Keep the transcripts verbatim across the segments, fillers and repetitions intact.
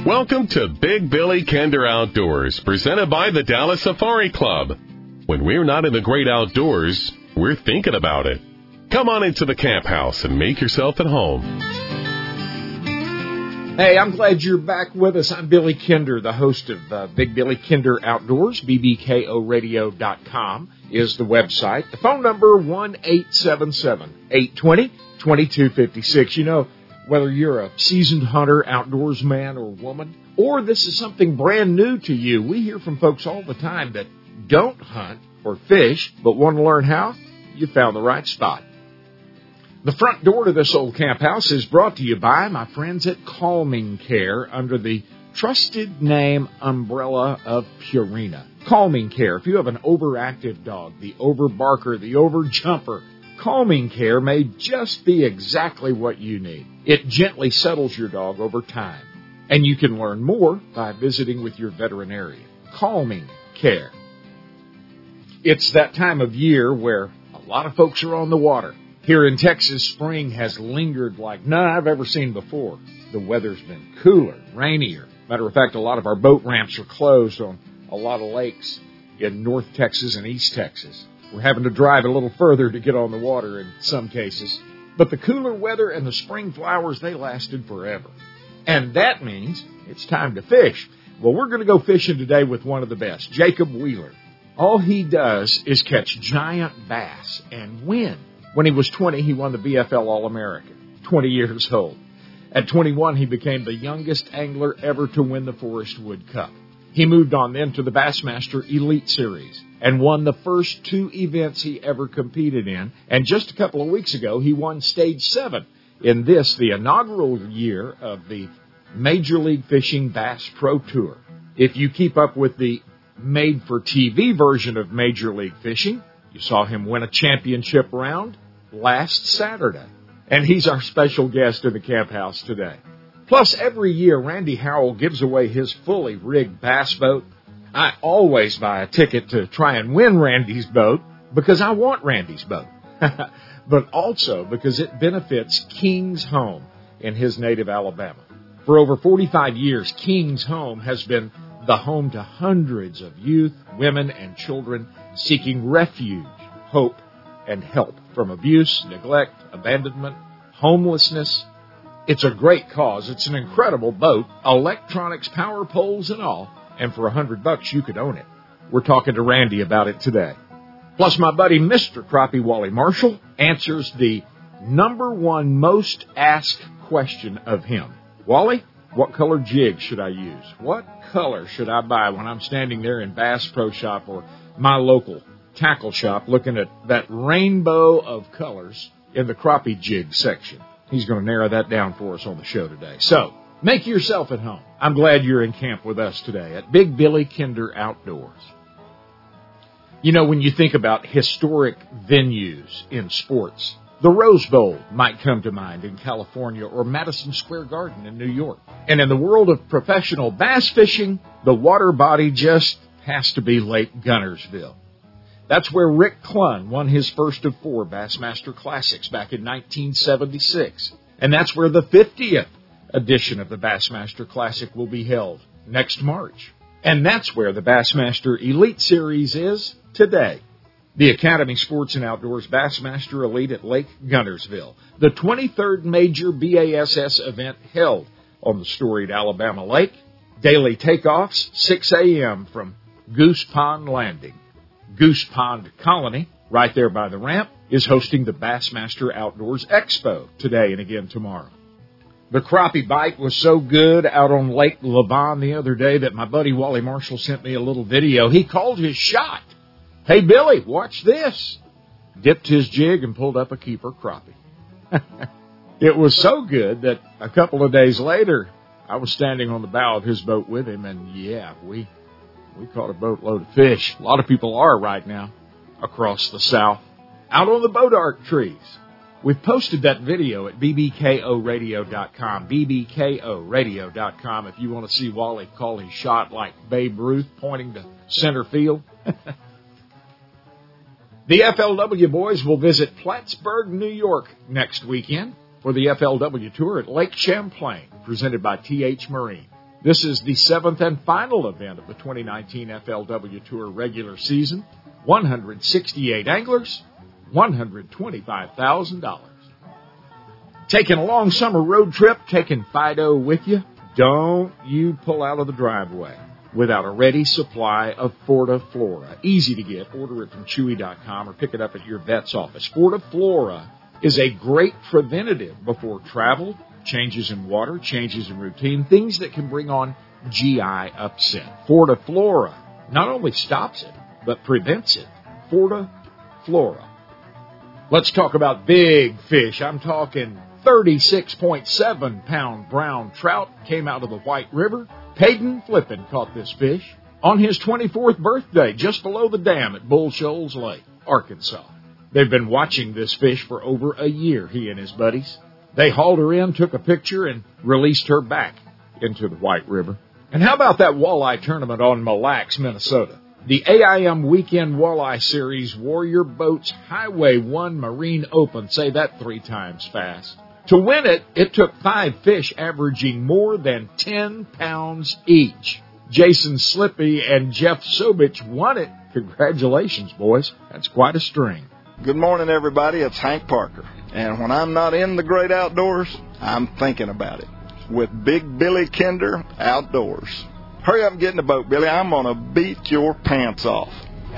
Welcome to Big Billy Kinder Outdoors, presented by the Dallas Safari Club. When we're not in the great outdoors, we're thinking about it. Come on into the camp house and make yourself at home. Hey, I'm glad you're back with us. I'm Billy Kinder, the host of uh, Big Billy Kinder Outdoors. B B K O radio dot com is the website. The phone number, one eight seven seven, eight two zero, two two five six. You know, whether you're a seasoned hunter, outdoors man or woman, or this is something brand new to you, we hear from folks all the time that don't hunt or fish, but want to learn how. You found the right spot. The front door to this old camp house is brought to you by my friends at Calming Care under the trusted name umbrella of Purina. Calming Care. If you have an overactive dog, the overbarker, the overjumper, Calming Care may just be exactly what you need. It gently settles your dog over time. And you can learn more by visiting with your veterinarian. Calming Care. It's that time of year where a lot of folks are on the water. Here in Texas, spring has lingered like none I've ever seen before. The weather's been cooler, rainier. Matter of fact, a lot of our boat ramps are closed on a lot of lakes in North Texas and East Texas. We're having to drive a little further to get on the water in some cases. But the cooler weather and the spring flowers, they lasted forever. And that means it's time to fish. Well, we're going to go fishing today with one of the best, Jacob Wheeler. All he does is catch giant bass and win. When he was twenty, he won the B F L All-American, twenty years old. At twenty-one, he became the youngest angler ever to win the Forest Wood Cup. He moved on then to the Bassmaster Elite Series and won the first two events he ever competed in. And just a couple of weeks ago, he won Stage seven in this, the inaugural year of the Major League Fishing Bass Pro Tour. If you keep up with the made-for-T V version of Major League Fishing, you saw him win a championship round last Saturday. And he's our special guest in the camp house today. Plus, every year, Randy Howell gives away his fully rigged bass boat. I always buy a ticket to try and win Randy's boat because I want Randy's boat, but also because it benefits King's Home in his native Alabama. For over forty-five years, King's Home has been the home to hundreds of youth, women, and children seeking refuge, hope, and help from abuse, neglect, abandonment, homelessness. It's a great cause. It's an incredible boat, electronics, power poles, and all. And for a hundred bucks, you could own it. We're talking to Randy about it today. Plus, my buddy, Mister Crappie Wally Marshall, answers the number one most asked question of him. Wally, what color jig should I use? What color should I buy when I'm standing there in Bass Pro Shop or my local tackle shop looking at that rainbow of colors in the crappie jig section? He's going to narrow that down for us on the show today. So, make yourself at home. I'm glad you're in camp with us today at Big Billy Kinder Outdoors. You know, when you think about historic venues in sports, the Rose Bowl might come to mind in California or Madison Square Garden in New York. And in the world of professional bass fishing, the water body just has to be Lake Guntersville. That's where Rick Clunn won his first of four Bassmaster Classics back in nineteen seventy-six. And that's where the fiftieth edition of the Bassmaster Classic will be held next March. And that's where the Bassmaster Elite Series is today. The Academy Sports and Outdoors Bassmaster Elite at Lake Guntersville, the twenty-third major B A S S event held on the storied Alabama Lake. Daily takeoffs, six a.m. from Goose Pond Landing. Goose Pond Colony, right there by the ramp, is hosting the Bassmaster Outdoors Expo today and again tomorrow. The crappie bite was so good out on Lake Lavon the other day that my buddy Wally Marshall sent me a little video. He called his shot. Hey, Billy, watch this. Dipped his jig and pulled up a keeper crappie. It was so good that a couple of days later, I was standing on the bow of his boat with him, and yeah, we we caught a boatload of fish. A lot of people are right now across the South, out on the boat arc trees. We've posted that video at B B K O radio dot com, B B K O radio dot com, if you want to see Wally call his shot like Babe Ruth pointing to center field. The F L W boys will visit Plattsburgh, New York next weekend for the F L W Tour at Lake Champlain, presented by T H Marine. This is the seventh and final event of the twenty nineteen F L W Tour regular season. one hundred sixty-eight anglers, one hundred twenty-five thousand dollars. Taking a long summer road trip, taking Fido with you? Don't you pull out of the driveway without a ready supply of Fortiflora. Easy to get. Order it from Chewy dot com or pick it up at your vet's office. Fortiflora is a great preventative before travel, changes in water, changes in routine, things that can bring on G I upset. Fortiflora not only stops it, but prevents it. Fortiflora. Let's talk about big fish. I'm talking thirty-six point seven pound brown trout came out of the White River. Peyton Flippin caught this fish on his twenty-fourth birthday just below the dam at Bull Shoals Lake, Arkansas. They've been watching this fish for over a year, he and his buddies. They hauled her in, took a picture, and released her back into the White River. And how about that walleye tournament on Mille Lacs, Minnesota? The A I M Weekend Walleye Series Warrior Boats Highway one Marine Open. Say that three times fast. To win it, it took five fish averaging more than ten pounds each. Jason Slippy and Jeff Sobich won it. Congratulations, boys. That's quite a string. Good morning, everybody. It's Hank Parker. And when I'm not in the great outdoors, I'm thinking about it with Big Billy Kinder Outdoors. Hurry up and get in the boat, Billy. I'm going to beat your pants off.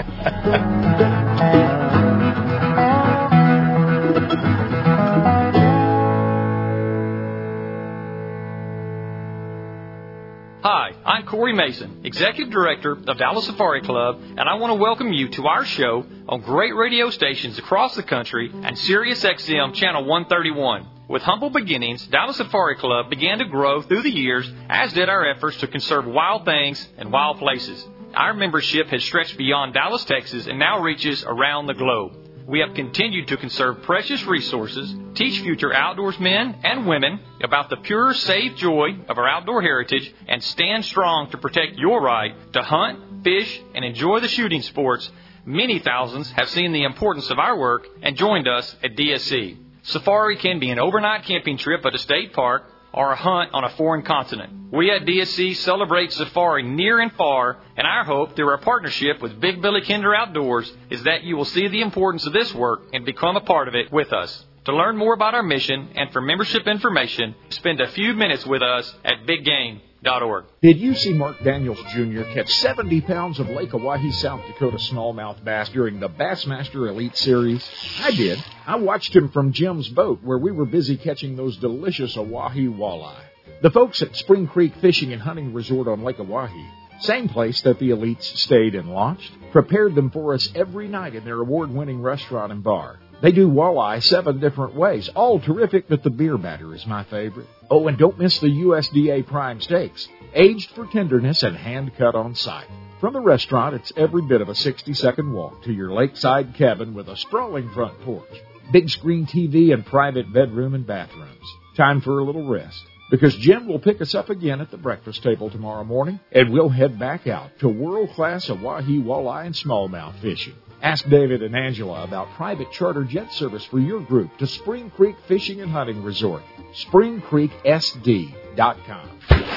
Hi, I'm Corey Mason, Executive Director of Dallas Safari Club, and I want to welcome you to our show on great radio stations across the country and Sirius X M Channel one thirty-one. With humble beginnings, Dallas Safari Club began to grow through the years, as did our efforts to conserve wild things and wild places. Our membership has stretched beyond Dallas, Texas, and now reaches around the globe. We have continued to conserve precious resources, teach future outdoorsmen and women about the pure, safe joy of our outdoor heritage, and stand strong to protect your right to hunt, fish, and enjoy the shooting sports. Many thousands have seen the importance of our work and joined us at D S C. Safari can be an overnight camping trip at a state park or a hunt on a foreign continent. We at D S C celebrate safari near and far, and our hope through our partnership with Big Billy Kinder Outdoors is that you will see the importance of this work and become a part of it with us. To learn more about our mission and for membership information, spend a few minutes with us at big game dot org. Did you see Mark Daniels Junior catch seventy pounds of Lake Oahe, South Dakota smallmouth bass during the Bassmaster Elite Series? I did. I watched him from Jim's boat where we were busy catching those delicious Oahe walleye. The folks at Spring Creek Fishing and Hunting Resort on Lake Oahe, same place that the elites stayed and launched, prepared them for us every night in their award-winning restaurant and bar. They do walleye seven different ways, all terrific, but the beer batter is my favorite. Oh, and don't miss the U S D A prime steaks, aged for tenderness and hand-cut on site. From the restaurant, it's every bit of a sixty-second walk to your lakeside cabin with a sprawling front porch, big screen T V, and private bedroom and bathrooms. Time for a little rest, because Jim will pick us up again at the breakfast table tomorrow morning, and we'll head back out to world-class Oahe walleye and smallmouth fishing. Ask David and Angela about private charter jet service for your group to Spring Creek Fishing and Hunting Resort. spring creek s d dot com.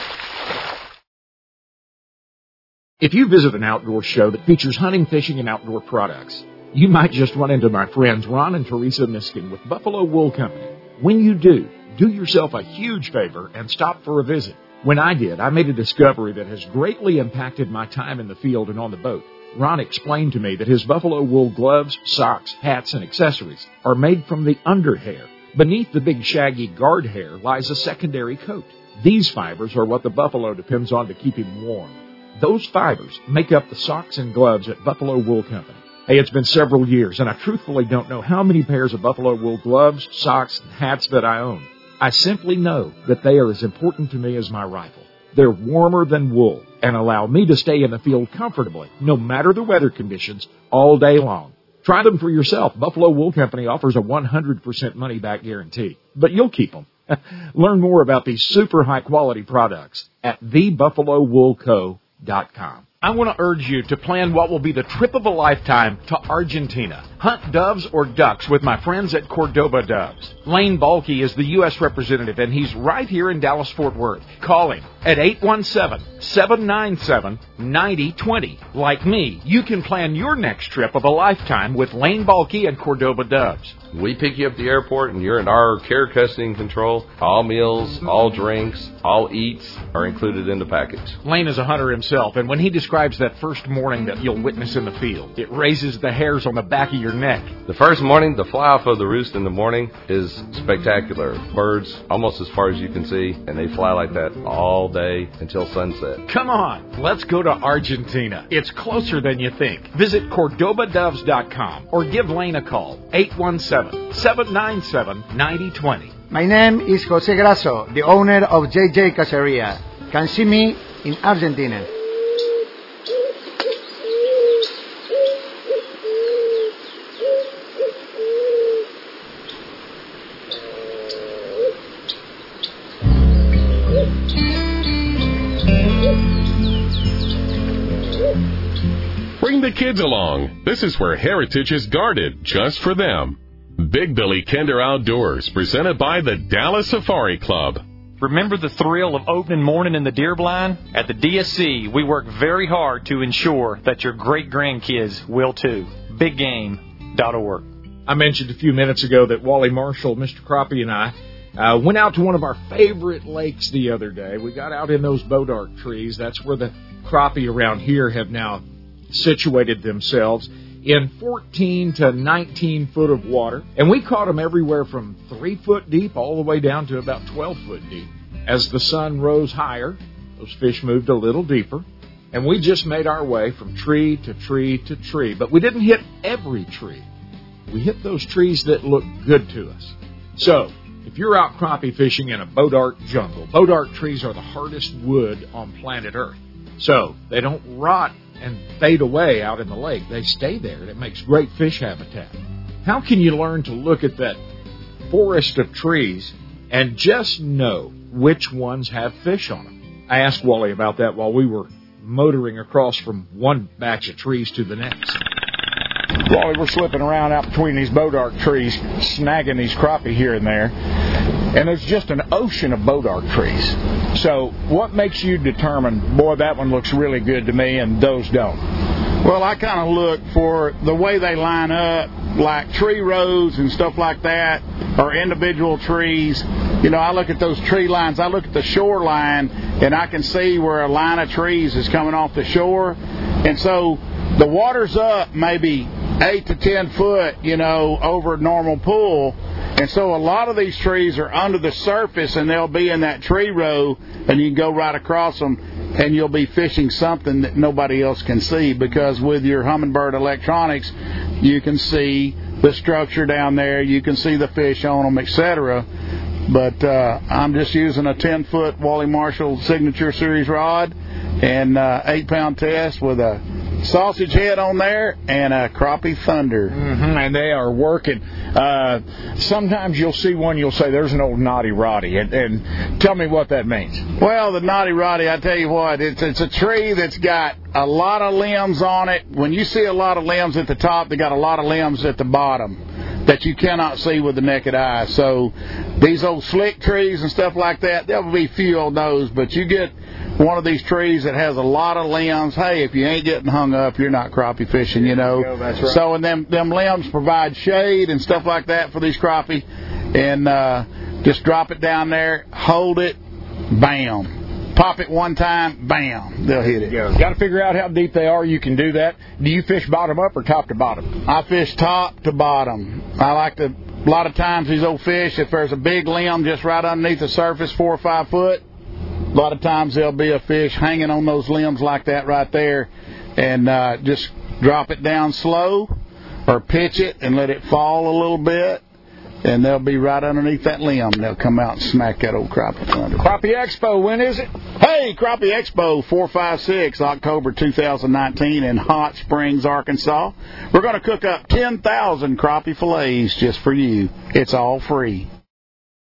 If you visit an outdoor show that features hunting, fishing, and outdoor products, you might just run into my friends Ron and Teresa Miskin with Buffalo Wool Company. When you do, do yourself a huge favor and stop for a visit. When I did, I made a discovery that has greatly impacted my time in the field and on the boat. Ron explained to me that his buffalo wool gloves, socks, hats, and accessories are made from the underhair. Beneath the big shaggy guard hair lies a secondary coat. These fibers are what the buffalo depends on to keep him warm. Those fibers make up the socks and gloves at Buffalo Wool Company. Hey, it's been several years, and I truthfully don't know how many pairs of buffalo wool gloves, socks, and hats that I own. I simply know that they are as important to me as my rifle. They're warmer than wool and allow me to stay in the field comfortably, no matter the weather conditions, all day long. Try them for yourself. Buffalo Wool Company offers a one hundred percent money-back guarantee, but you'll keep them. Learn more about these super high-quality products at the buffalo wool co dot com. I want to urge you to plan what will be the trip of a lifetime to Argentina. Hunt doves or ducks with my friends at Cordoba Doves. Lane Balke is the U S representative, and he's right here in Dallas-Fort Worth. Call him at eight one seven, seven nine seven, nine zero two zero. Like me, you can plan your next trip of a lifetime with Lane Balke and Cordoba Doves. We pick you up at the airport, and you're in our care, custody, and control. All meals, all drinks, all eats are included in the package. Lane is a hunter himself, and when he describes that first morning that you'll witness in the field, it raises the hairs on the back of your neck. The first morning, the fly-off of the roost in the morning is spectacular. Birds almost as far as you can see, and they fly like that all day until sunset. Come on, let's go to Argentina. It's closer than you think. Visit Cordoba Doves dot com or give Lane a call, eight one seven, seven nine seven, nine zero two zero. My name is Jose Grasso, the owner of J J Caceria. Can see me in Argentina. Bring the kids along. This is where heritage is guarded just for them. Big Billy Kinder Outdoors, presented by the Dallas Safari Club. Remember the thrill of opening morning in the deer blind? At the D S C, we work very hard to ensure that your great-grandkids will too. big game dot org. I mentioned a few minutes ago that Wally Marshall, Mister Crappie, and I uh, went out to one of our favorite lakes the other day. We got out in those bodark trees. That's where the crappie around here have now situated themselves in fourteen to nineteen foot of water. And we caught them everywhere from three foot deep all the way down to about twelve foot deep. As the sun rose higher, those fish moved a little deeper. And we just made our way from tree to tree to tree. But we didn't hit every tree. We hit those trees that look good to us. So, if you're out crappie fishing in a bodark jungle, bodark trees are the hardest wood on planet Earth. So, they don't rot and fade away out in the lake. They stay there, and it makes great fish habitat. How can you learn to look at that forest of trees and just know which ones have fish on them? I asked Wally about that while we were motoring across from one batch of trees to the next. Wally, we're slipping around out between these bodark trees, snagging these crappie here and there, and there's just an ocean of bodark trees. So what makes you determine, boy, that one looks really good to me and those don't? Well, I kind of look for the way they line up, like tree rows and stuff like that, or individual trees. You know, I look at those tree lines. I look at the shoreline, and I can see where a line of trees is coming off the shore. And so the water's up maybe eight to ten foot, you know, over a normal pool. And so a lot of these trees are under the surface, and they'll be in that tree row, and you can go right across them, and you'll be fishing something that nobody else can see, because with your Humminbird electronics, you can see the structure down there, you can see the fish on them, et cetera. But uh, I'm just using a ten-foot Wally Marshall Signature Series rod and uh, eight-pound test with a sausage head on there and a crappie thunder. Mm-hmm, and they are working. Uh, sometimes you'll see one, you'll say, there's an old Naughty Roddy. And, and tell me what that means. Well, the Naughty Roddy, I tell you what, it's, it's a tree that's got a lot of limbs on it. When you see a lot of limbs at the top, they got a lot of limbs at the bottom that you cannot see with the naked eye. So these old slick trees and stuff like that, there'll be few of those, but you get one of these trees that has a lot of limbs. Hey, if you ain't getting hung up, you're not crappie fishing, you know. Go, that's right. So, and them them limbs provide shade and stuff like that for these crappie. And uh, just drop it down there, hold it, bam. Pop it one time, bam, they'll hit it. You got to figure out how deep they are. You can do that. Do you fish bottom up or top to bottom? I fish top to bottom. I like to, a lot of times these old fish, if there's a big limb just right underneath the surface, four or five foot, a lot of times there'll be a fish hanging on those limbs like that right there, and uh, just drop it down slow or pitch it and let it fall a little bit, and they'll be right underneath that limb. They'll come out and smack that old crappie thunder. Crappie Expo, when is it? Hey, Crappie Expo, four five six, October two thousand nineteen in Hot Springs, Arkansas. We're going to cook up ten thousand crappie fillets just for you. It's all free.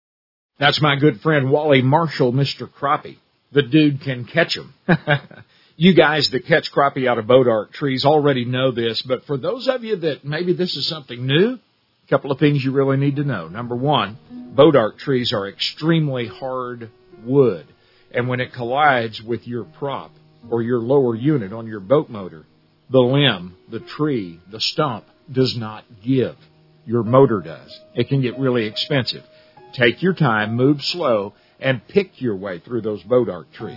That's my good friend Wally Marshall, Mister Crappie. The dude can catch 'em. You guys that catch crappie out of bodark trees already know this, but for those of you that maybe this is something new, a couple of things you really need to know. Number one, bodark trees are extremely hard wood, and when it collides with your prop or your lower unit on your boat motor, the limb, the tree, the stump does not give. Your motor does. It can get really expensive. Take your time, move slow, and pick your way through those bodark trees.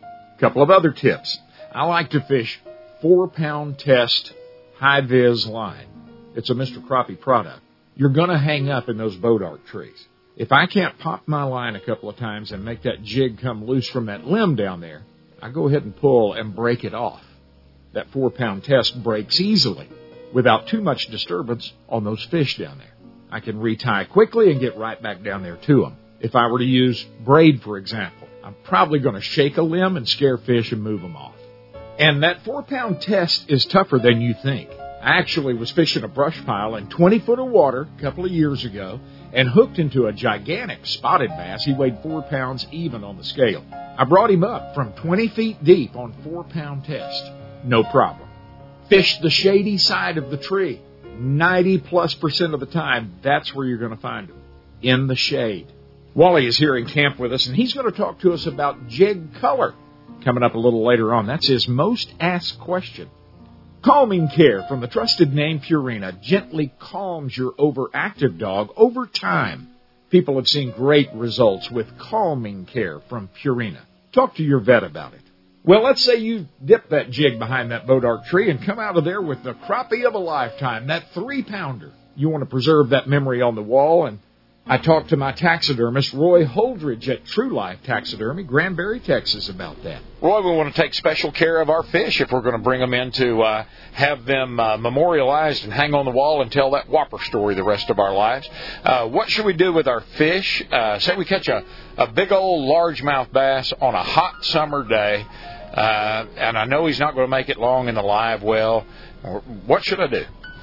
A couple of other tips. I like to fish four-pound test high-vis line. It's a Mister Crappie product. You're going to hang up in those bodark trees. If I can't pop my line a couple of times and make that jig come loose from that limb down there, I go ahead and pull and break it off. That four-pound test breaks easily without too much disturbance on those fish down there. I can retie quickly and get right back down there to them. If I were to use braid, for example, I'm probably going to shake a limb and scare fish and move them off. And that four-pound test is tougher than you think. I actually was fishing a brush pile in twenty foot of water a couple of years ago and hooked into a gigantic spotted bass. He weighed four pounds even on the scale. I brought him up from twenty feet deep on four-pound test. No problem. Fished the shady side of the tree. ninety plus percent of the time, that's where you're going to find them, in the shade. Wally is here in camp with us, and he's going to talk to us about jig color. Coming up a little later on, that's his most asked question. Calming care from the trusted name Purina gently calms your overactive dog over time. People have seen great results with calming care from Purina. Talk to your vet about it. Well, let's say you dip that jig behind that bodark tree and come out of there with the crappie of a lifetime, that three-pounder. You want to preserve that memory on the wall, and I talked to my taxidermist, Roy Holdridge, at True Life Taxidermy, Granbury, Texas, about that. Roy, we want to take special care of our fish if we're going to bring them in to uh, have them uh, memorialized and hang on the wall and tell that whopper story the rest of our lives. Uh, what should we do with our fish? Uh, say we catch a, a big old largemouth bass on a hot summer day, uh, and I know he's not going to make it long in the live well. What should I do?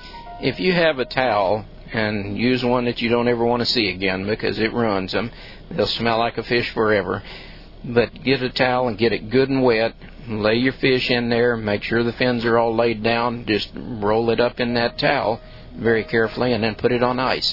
If you have a towel, and use one that you don't ever want to see again because it ruins them. They'll smell like a fish forever. But get a towel and get it good and wet. Lay your fish in there. Make sure the fins are all laid down. Just roll it up in that towel very carefully and then put it on ice.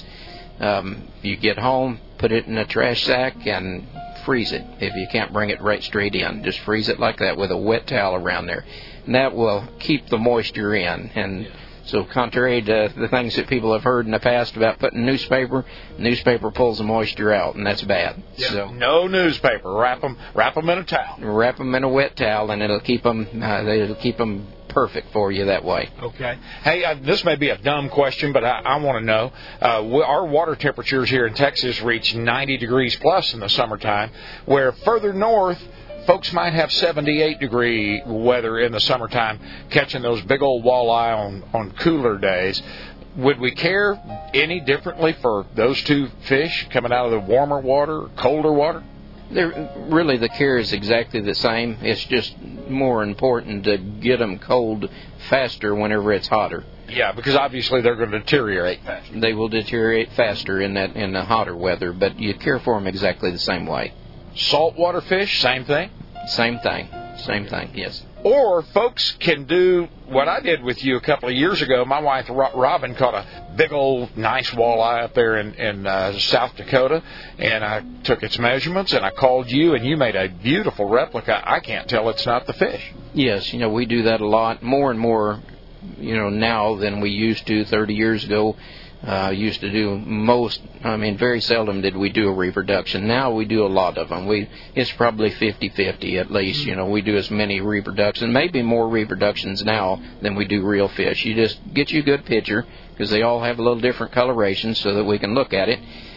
Um, you get home, put it in a trash sack and freeze it. If you can't bring it right straight in, just freeze it like that with a wet towel around there. And that will keep the moisture in. And so contrary to the things that people have heard in the past about putting newspaper, newspaper pulls the moisture out, and that's bad. Yeah, so no newspaper. Wrap them, wrap them in a towel. Wrap them in a wet towel, and it'll keep them. Uh, it'll keep them perfect for you that way. Okay. Hey, uh, this may be a dumb question, but I, I want to know. Uh, we, our water temperatures here in Texas reach ninety degrees plus in the summertime, where further north, folks might have seventy-eight degree weather in the summertime, catching those big old walleye on, on cooler days. Would we care any differently for those two fish coming out of the warmer water or colder water? They're, really, the care is exactly the same. It's just more important to get them cold faster whenever it's hotter. Yeah, because obviously they're going to deteriorate faster. They will deteriorate faster in that in the hotter weather, but you care for them exactly the same way. Saltwater fish, same thing? Same thing. Same thing, yes. Or folks can do what I did with you a couple of years ago. My wife, Robin, caught a big old nice walleye up there in, in uh, South Dakota, and I took its measurements, and I called you, and you made a beautiful replica. I can't tell it's not the fish. Yes, you know, we do that a lot, more and more, you know, now than we used to thirty years ago. Uh, used to do most, I mean, very seldom did we do a reproduction. Now we do a lot of them. We It's probably fifty-fifty at least. You know, we do as many reproductions, maybe more reproductions now than we do real fish. You just get you a good picture, because they all have a little different coloration so that we can look at it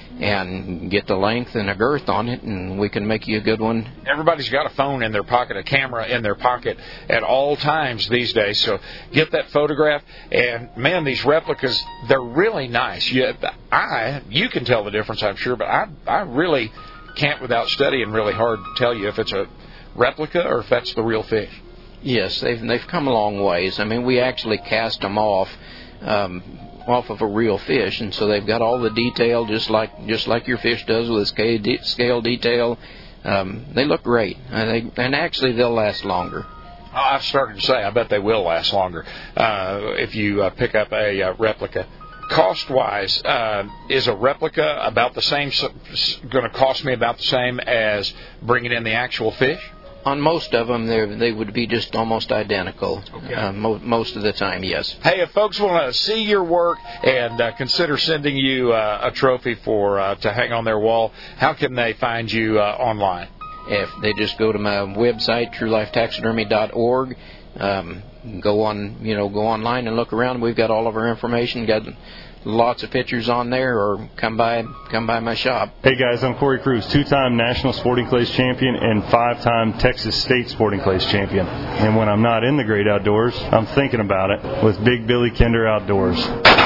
and get the length and a girth on it, and we can make you a good one. Everybody's got a phone in their pocket, a camera in their pocket at all times these days, so get that photograph. And, man, these replicas, they're really nice. You, I, you can tell the difference, I'm sure, but I, I really can't, without studying really hard, tell you if it's a replica or if that's the real fish. Yes, they've, they've come a long ways. I mean, we actually cast them off um, off of a real fish, and so they've got all the detail just like just like your fish does with scale, de- scale detail. Um, they look great, and, they, and actually they'll last longer. I've started to say, I bet they will last longer uh, if you uh, pick up a uh, replica. Cost-wise, uh, is a replica about the same, going to cost me about the same as bringing in the actual fish? On most of them, they would be just almost identical. Okay. Uh, mo- most of the time, yes. Hey, if folks want to see your work and uh, consider sending you uh, a trophy for uh, to hang on their wall, how can they find you uh, online? If they just go to my website, true life taxidermy dot org, um, go on, you know, go online and look around. We've got all of our information. Got lots of pictures on there, or come by come by my shop. Hey guys, I'm Corey Cruz, two-time National Sporting Clays champion and five-time Texas State Sporting Clays champion. And when I'm not in the great outdoors, I'm thinking about it with Big Billy Kinder Outdoors.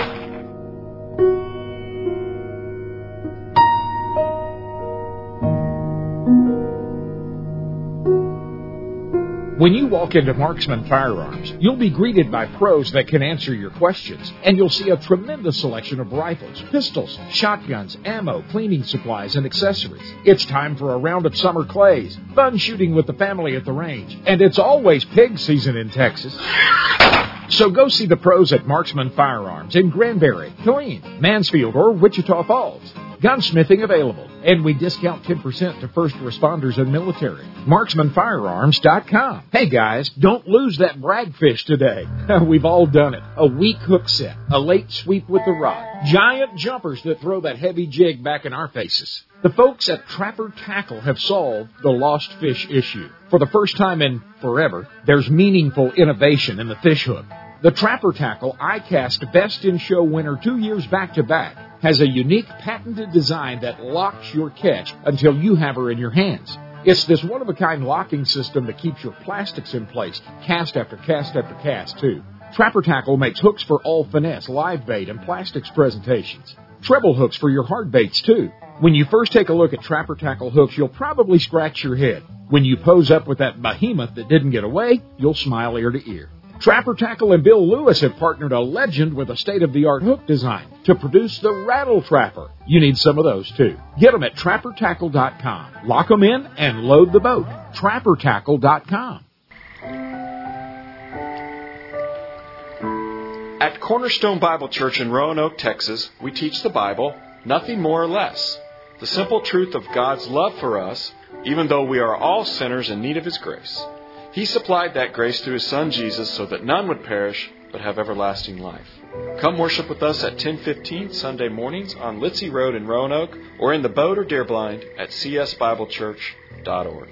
When you walk into Marksman Firearms, you'll be greeted by pros that can answer your questions, and you'll see a tremendous selection of rifles, pistols, shotguns, ammo, cleaning supplies, and accessories. It's time for a round of summer clays, fun shooting with the family at the range, and it's always pig season in Texas. So go see the pros at Marksman Firearms in Granbury, Killeen, Mansfield, or Wichita Falls. Gunsmithing available, and we discount ten percent to first responders and military. Marksman Firearms dot com. Hey guys, don't lose that bragfish today. We've all done it. A weak hook set, a late sweep with the rod, giant jumpers that throw that heavy jig back in our faces. The folks at Trapper Tackle have solved the lost fish issue. For the first time in forever, there's meaningful innovation in the fish hook. The Trapper Tackle iCast Best in Show winner two years back-to-back has a unique patented design that locks your catch until you have her in your hands. It's this one-of-a-kind locking system that keeps your plastics in place, cast after cast after cast, too. Trapper Tackle makes hooks for all finesse, live bait, and plastics presentations. Treble hooks for your hard baits, too. When you first take a look at Trapper Tackle hooks, you'll probably scratch your head. When you pose up with that behemoth that didn't get away, you'll smile ear to ear. Trapper Tackle and Bill Lewis have partnered a legend with a state-of-the-art hook design to produce the Rattle Trapper. You need some of those, too. Get them at Trapper Tackle dot com. Lock them in and load the boat. Trapper Tackle dot com. At Cornerstone Bible Church in Roanoke, Texas, we teach the Bible, nothing more or less. The simple truth of God's love for us, even though we are all sinners in need of His grace. He supplied that grace through His Son Jesus so that none would perish but have everlasting life. Come worship with us at ten fifteen Sunday mornings on Litzy Road in Roanoke, or in the boat or deerblind at c s bible church dot org.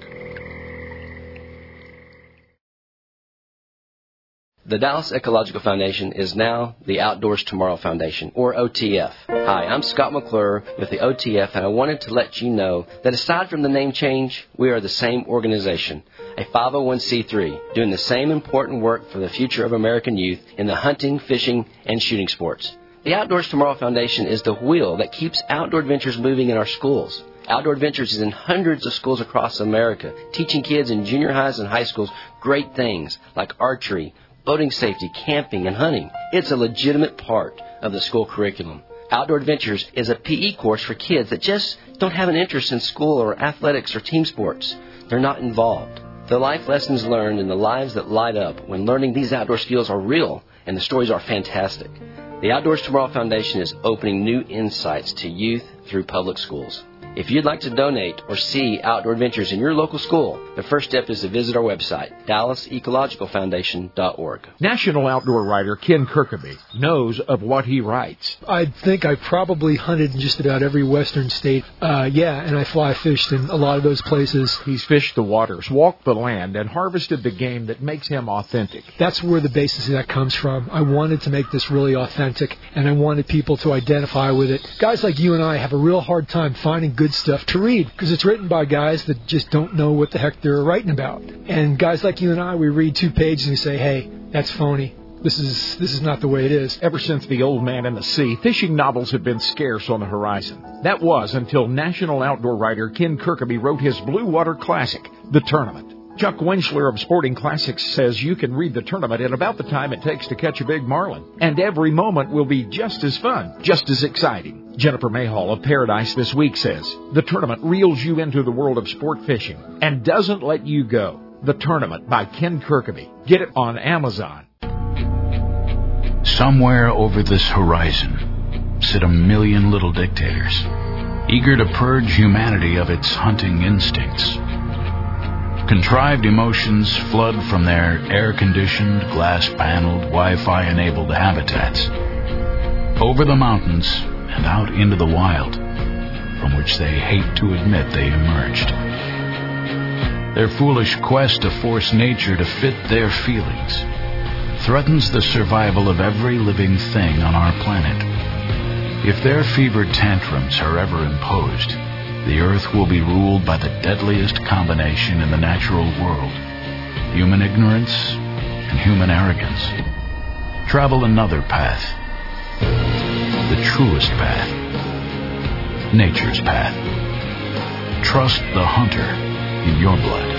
The Dallas Ecological Foundation is now the Outdoors Tomorrow Foundation, or O T F. Hi, I'm Scott McClure with the O T F, and I wanted to let you know that aside from the name change, we are the same organization, a five oh one c three, doing the same important work for the future of American youth in the hunting, fishing, and shooting sports. The Outdoors Tomorrow Foundation is the wheel that keeps outdoor adventures moving in our schools. Outdoor Adventures is in hundreds of schools across America, teaching kids in junior highs and high schools great things like archery, boating safety, camping, and hunting. It's a legitimate part of the school curriculum. Outdoor Adventures is a P E course for kids that just don't have an interest in school or athletics or team sports. They're not involved. The life lessons learned and the lives that light up when learning these outdoor skills are real, and the stories are fantastic. The Outdoors Tomorrow Foundation is opening new insights to youth through public schools. If you'd like to donate or see Outdoor Adventures in your local school, the first step is to visit our website, dallas ecological foundation dot org. National outdoor writer Ken Kirkaby knows of what he writes. I think I probably hunted in just about every western state. Uh, yeah, and I fly fished in a lot of those places. He's fished the waters, walked the land, and harvested the game that makes him authentic. That's where the basis of that comes from. I wanted to make this really authentic, and I wanted people to identify with it. Guys like you and I have a real hard time finding good stuff to read because it's written by guys that just don't know what the heck they're writing about. And guys like you and I, we read two pages and we say, hey, that's phony. This is this is not the way it is. Ever since The Old Man and the Sea, fishing novels have been scarce on the horizon. That was until national outdoor writer Ken Kirkaby wrote his Blue Water classic, The Tournament. Chuck Winchler of Sporting Classics says you can read The Tournament in about the time it takes to catch a big marlin. And every moment will be just as fun, just as exciting. Jennifer Mayhall of Paradise This Week says, The Tournament reels you into the world of sport fishing and doesn't let you go. The Tournament by Ken Kirkaby. Get it on Amazon. Somewhere over this horizon sit a million little dictators, eager to purge humanity of its hunting instincts. Contrived emotions flood from their air-conditioned, glass-paneled, Wi-Fi-enabled habitats, over the mountains and out into the wild, from which they hate to admit they emerged. Their foolish quest to force nature to fit their feelings threatens the survival of every living thing on our planet. If their fevered tantrums are ever imposed, the Earth will be ruled by the deadliest combination in the natural world: human ignorance and human arrogance. Travel another path, the truest path, nature's path. Trust the hunter in your blood.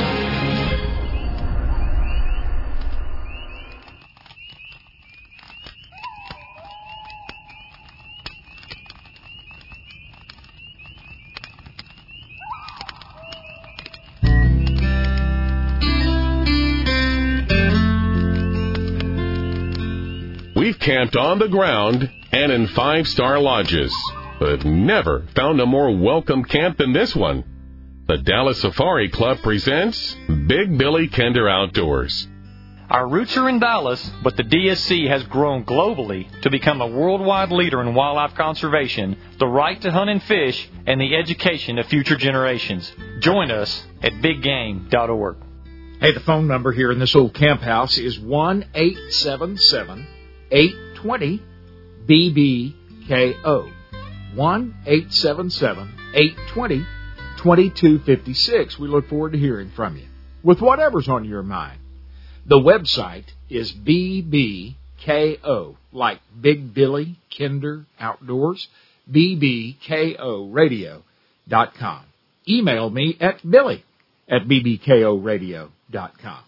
We've camped on the ground and in five-star lodges, but never found a more welcome camp than this one. The Dallas Safari Club presents Big Billy Kinder Outdoors. Our roots are in Dallas, but the D S C has grown globally to become a worldwide leader in wildlife conservation, the right to hunt and fish, and the education of future generations. Join us at big game dot org. Hey, the phone number here in this old camp house is one eight seven seven, eight two zero, B B K O. one eight seven seven, eight two zero, two two five six. We look forward to hearing from you with whatever's on your mind. The website is B B K O, like Big Billy Kinder Outdoors, B B K O radio dot com. Email me at billy at B B K O radio dot com.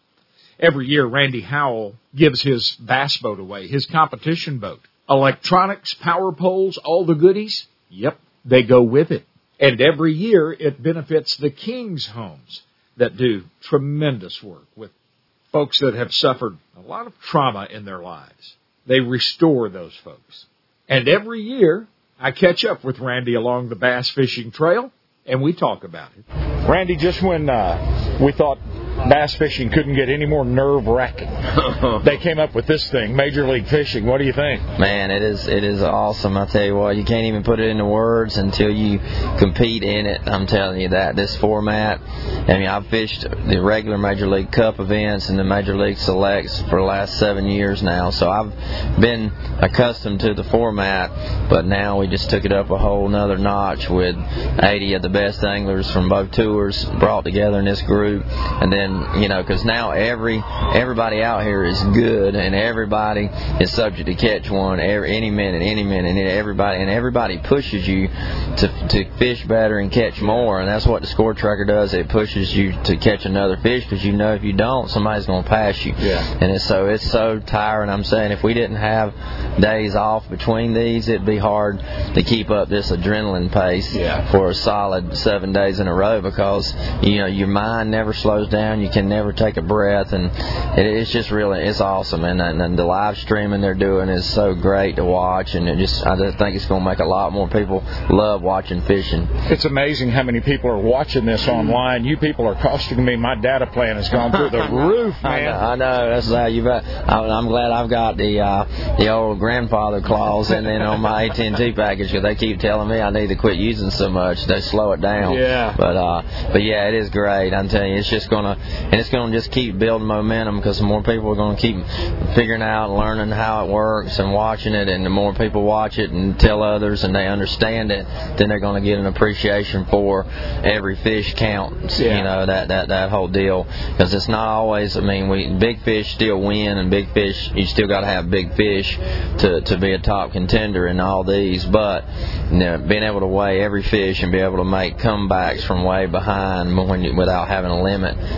Every year, Randy Howell gives his bass boat away, his competition boat. Electronics, power poles, all the goodies, yep, they go with it. And every year, it benefits the King's Homes that do tremendous work with folks that have suffered a lot of trauma in their lives. They restore those folks. And every year, I catch up with Randy along the bass fishing trail, and we talk about it. Randy, just when uh, we thought bass fishing couldn't get any more nerve-wracking, they came up with this thing, Major League Fishing. What do you think? Man, it is it is awesome. I tell you what, you can't even put it into words until you compete in it. I'm telling you that. This format, I mean, I've fished the regular Major League Cup events and the Major League Selects for the last seven years now, so I've been accustomed to the format, but now we just took it up a whole nother notch with eighty of the best anglers from both tours brought together in this group. And then, you know, because now every everybody out here is good, and everybody is subject to catch one every, any minute, any minute, and everybody and everybody pushes you to to fish better and catch more, and that's what the score tracker does. It pushes you to catch another fish, because you know if you don't, somebody's going to pass you. Yeah. And it's so it's so tiring. I'm saying if we didn't have days off between these, it'd be hard to keep up this adrenaline pace yeah. for a solid seven days in a row, because you know your mind never slows down. You can never take a breath, and it, it's just really it's awesome. And, and, and the live streaming they're doing is so great to watch, and it just I just think it's going to make a lot more people love watching fishing. It's amazing how many people are watching this online. You people are costing me. My data plan has gone through the roof, man. I know, I know. That's how you bet. I'm glad I've got the uh, the old grandfather clause and then on my A T and T package, because they keep telling me I need to quit using so much. They slow it down. Yeah. But uh, but yeah, it is great. I'm telling you, it's just gonna and it's gonna just keep building momentum, because the more people are gonna keep figuring out and learning how it works and watching it, and the more people watch it and tell others and they understand it, then they're gonna get an appreciation for every fish counts. Yeah. You know that that that whole deal, because it's not always. I mean, we big fish still win, and big fish you still got to have big fish to to be a top contender in all these. But you know, being able to weigh every fish and be able to make comebacks from way behind when you, without having a limit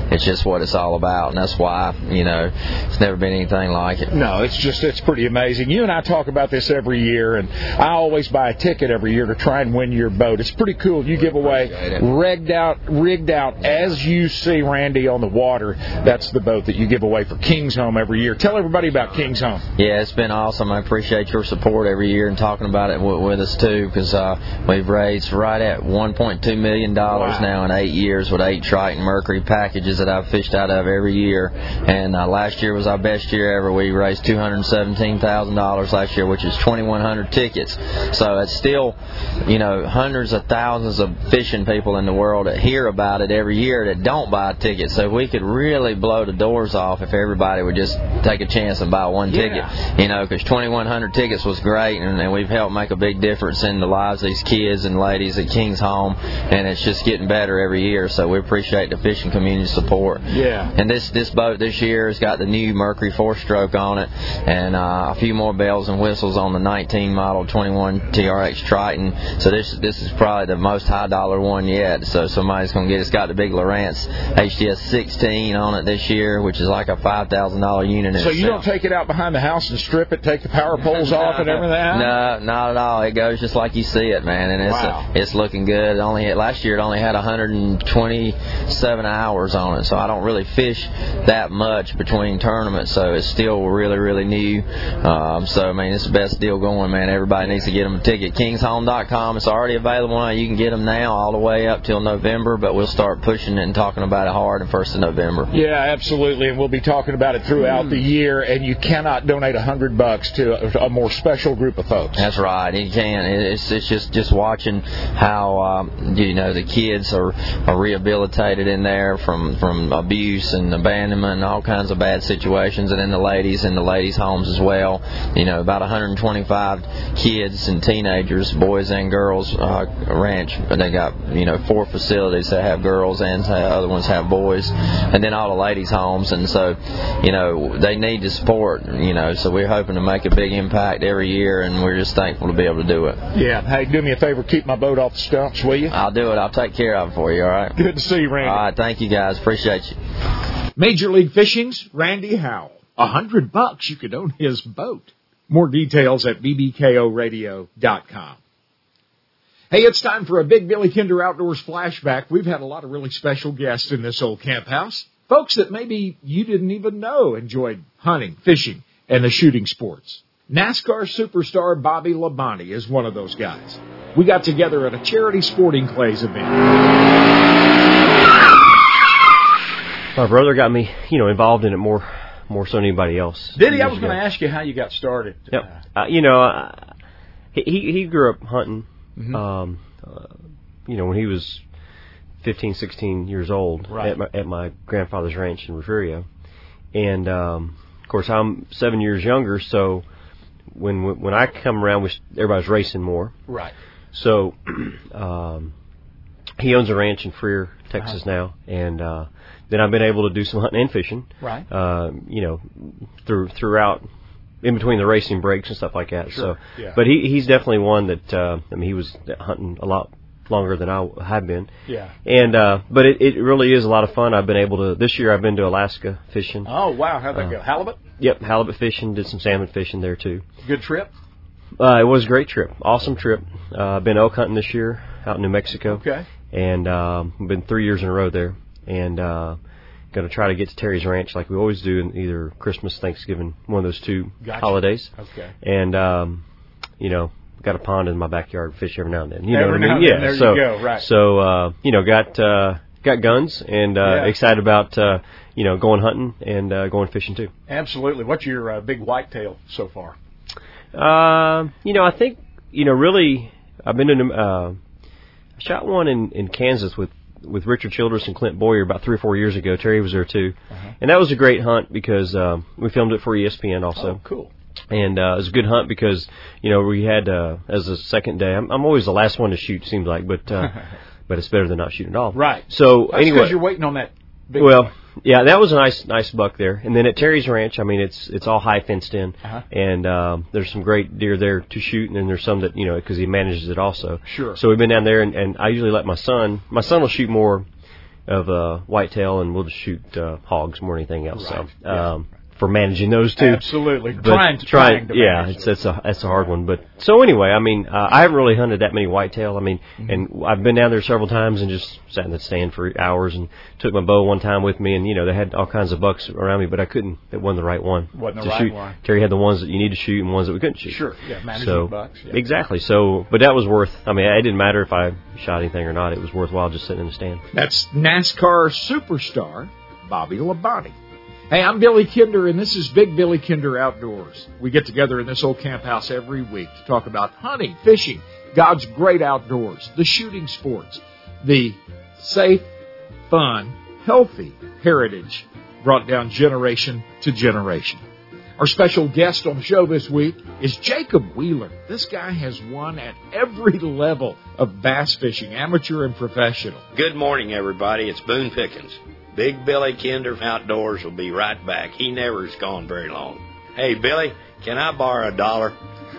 it's just what it's all about, and that's why, you know, it's never been anything like it. No, it's just, it's pretty amazing. You and I talk about this every year, and I always buy a ticket every year to try and win your boat. It's pretty cool. You give away rigged out, rigged out as you see Randy on the water. That's the boat that you give away for King's Home every year. Tell everybody about King's Home. Yeah, it's been awesome. I appreciate your support every year and talking about it w- with us too, because uh, we've raised right at one point two million dollars wow. now in eight years with eight Triton Mercury packages that I've fished out of every year. And uh, last year was our best year ever. We raised two hundred seventeen thousand dollars last year, which is twenty-one hundred tickets. So it's still, you know, hundreds of thousands of fishing people in the world that hear about it every year that don't buy tickets. So we could really blow the doors off if everybody would just take a chance and buy one yeah. ticket. You know, because twenty-one hundred tickets was great, and, and we've helped make a big difference in the lives of these kids and ladies at King's Home, and it's just getting better every year. So we appreciate the fishing community support. Yeah. And this this boat this year has got the new Mercury four-stroke on it, and uh, a few more bells and whistles on the nineteen model twenty-one T R X Triton. So this this is probably the most high dollar one yet. So somebody's gonna get it. It's got the big Lowrance H D S sixteen on it this year, which is like a five thousand dollar unit. So itself. You don't take it out behind the house and strip it, take the power poles off and everything? No, not at all. It goes just like you see it, man, and it's wow. uh, it's looking good. It only last year it only had one hundred twenty-seven hours on it, so I don't really fish that much between tournaments. So it's still really, really new. Um, so I mean, it's the best deal going, man. Everybody needs to get them a ticket. Kings Home dot com. It's already available now. You can get them now all the way up till November, but we'll start pushing it and talking about it hard the first of November. Yeah, absolutely, and we'll be talking about it throughout mm. the year. And you cannot donate a hundred bucks to a, a more special group of folks. That's right. You can. It's it's just just watching how um, you know the kids are, are rehabilitated in there from from abuse and abandonment and all kinds of bad situations, and then the ladies in the ladies' homes as well. You know, about one hundred twenty-five kids and teenagers, boys and girls, uh, ranch. But they got you know four facilities that have girls and other ones have boys, and then all the ladies' homes. And so, you know, they need the support. You know, so we're hoping to make a big impact every year, and we're just thankful to be able to do it. Yeah. Hey, do me a favor, keep my boat off the stumps, will you? I'll do it. I'll take care of it for you. All right. Good to see you, Randy. All right. Thank you, guys. Appreciate you. Major League Fishing's Randy Howell. A hundred bucks you could own his boat. More details at B B K O radio dot com. Hey, it's time for a Big Billy Kinder Outdoors flashback. We've had a lot of really special guests in this old camp house. Folks that maybe you didn't even know enjoyed hunting, fishing, and the shooting sports. NASCAR superstar Bobby Labonte is one of those guys. We got together at a charity sporting clays event. My brother got me, you know, involved in it more, more so than anybody else. Did he? I was going to ask you how you got started. Yep. Uh, you know, uh, he he grew up hunting. Mm-hmm. Um, uh, you know, when he was fifteen, sixteen years old, right. at my at my grandfather's ranch in Refugio, and um, of course I'm seven years younger, so when when I come around, we, everybody's racing more. Right. So um, he owns a ranch in Freer, Texas uh-huh. now, and uh, then I've been able to do some hunting and fishing. Right. Uh, you know, through throughout. In between the racing breaks and stuff like that. Sure. So, yeah. But he he's definitely one that uh, I mean he was hunting a lot longer than I have been. Yeah. And uh, but it, it really is a lot of fun. I've been able to this year. I've been to Alaska fishing. Oh wow, how'd that uh, go? Halibut? Yep, halibut fishing. Did some salmon fishing there too. Good trip. Uh, it was a great trip. Awesome trip. Uh, I've been elk hunting this year out in New Mexico. Okay. And um, been three years in a row there. And uh, going to try to get to Terry's Ranch like we always do in either Christmas, Thanksgiving, one of those two gotcha. holidays. Okay. And, um, you know, got a pond in my backyard, fish every now and then. You every know what I mean? Yeah. Yeah. There so, you go. Right. So, uh, you know, got uh, got guns and uh, yeah. excited about, uh, you know, going hunting and uh, going fishing too. Absolutely. What's your uh, big whitetail so far? Uh, you know, I think, you know, really, I've been in, uh, I shot one in, in Kansas with, with Richard Childress and Clint Boyer about three or four years ago. Terry was there too. Uh-huh. And that was a great hunt because um, we filmed it for E S P N also. Oh, cool. And uh, it was a good hunt because, you know, we had, uh, as a second day, I'm, I'm always the last one to shoot, seems like, but uh, but it's better than not shooting at all. Right. So, That's anyway. because you're waiting on that big Well, one. Yeah, that was a nice nice buck there. And then at Terry's Ranch, I mean, it's it's all high fenced in. Uh-huh. And um, there's some great deer there to shoot, and then there's some that, you know, because he manages it also. Sure. So we've been down there, and, and I usually let my son, my son will shoot more of uh, whitetail, and we'll just shoot uh, hogs more than anything else. Right. So. Um, For managing those two, absolutely. But trying to, try, trying to yeah, it's it's a that's a hard one. But so anyway, I mean, uh, I haven't really hunted that many whitetail. I mean, mm-hmm. and I've been down there several times and just sat in the stand for hours and took my bow one time with me, and you know they had all kinds of bucks around me, but I couldn't. It wasn't the right one wasn't to the right shoot. one. Terry had the ones that you need to shoot and ones that we couldn't shoot. Sure, yeah, managing so, bucks. Yeah. Exactly. So, but that was worth. I mean, it didn't matter if I shot anything or not. It was worthwhile just sitting in the stand. That's NASCAR superstar Bobby Labonte. Hey, I'm Billy Kinder, and this is Big Billy Kinder Outdoors. We get together in this old camp house every week to talk about hunting, fishing, God's great outdoors, the shooting sports, the safe, fun, healthy heritage brought down generation to generation. Our special guest on the show this week is Jacob Wheeler. This guy has won at every level of bass fishing, amateur and professional. Good morning, everybody. It's Boone Pickens. Big Billy Kinder Outdoors will be right back. He never has gone very long. Hey, Billy, can I borrow a dollar?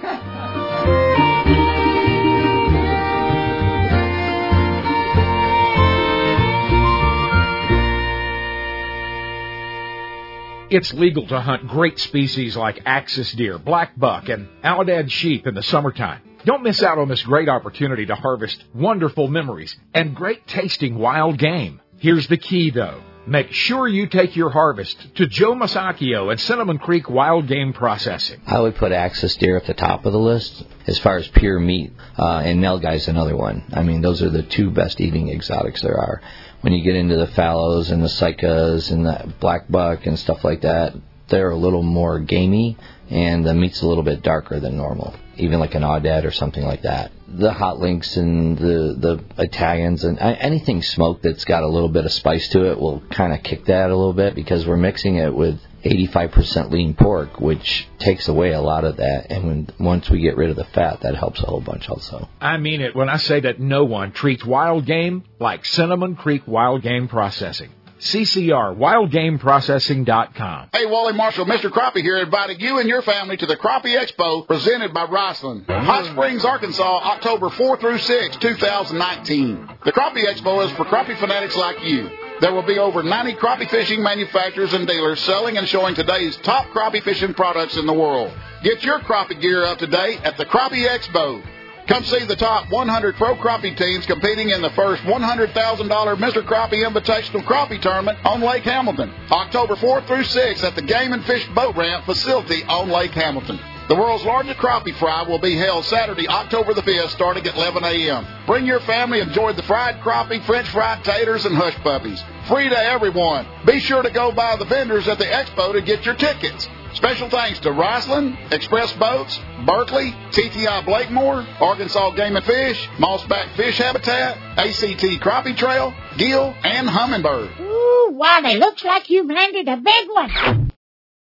It's legal to hunt great species like axis deer, black buck, and Aladad sheep in the summertime. Don't miss out on this great opportunity to harvest wonderful memories and great tasting wild game. Here's the key, though. Make sure you take your harvest to Joe Masacchio at Cinnamon Creek Wild Game Processing. I would put axis deer at the top of the list as far as pure meat, uh, and nilgai's another one. I mean, those are the two best eating exotics there are. When you get into the fallows and the cycas and the black buck and stuff like that, they're a little more gamey, and the meat's a little bit darker than normal, even like an aoudad or something like that. The hot links and the, the Italians and anything smoked that's got a little bit of spice to it will kind of kick that a little bit, because we're mixing it with eighty-five percent lean pork, which takes away a lot of that. And when once we get rid of the fat, that helps a whole bunch also. I mean it when I say that no one treats wild game like Cinnamon Creek Wild Game Processing. C C R, wild game processing dot com. Hey, Wally Marshall, Mister Crappie here, inviting you and your family to the Crappie Expo presented by Riceland. Hot Springs, Arkansas, October fourth through sixth, twenty nineteen. The Crappie Expo is for crappie fanatics like you. There will be over ninety crappie fishing manufacturers and dealers selling and showing today's top crappie fishing products in the world. Get your crappie gear up to date at the Crappie Expo. Come see the top one hundred pro crappie teams competing in the first one hundred thousand dollars Mister Crappie Invitational Crappie Tournament on Lake Hamilton, October fourth through sixth at the Game and Fish Boat Ramp facility on Lake Hamilton. The world's largest crappie fry will be held Saturday, October the fifth, starting at eleven a.m. Bring your family and enjoy the fried crappie, French fried taters, and hush puppies. Free to everyone. Be sure to go by the vendors at the expo to get your tickets. Special thanks to Riceland, Express Boats, Berkeley, T T I Blakemore, Arkansas Game and Fish, Mossback Fish Habitat, A C T Crappie Trail, Gill, and Humminbird. Ooh, Wally, looks like you've landed a big one.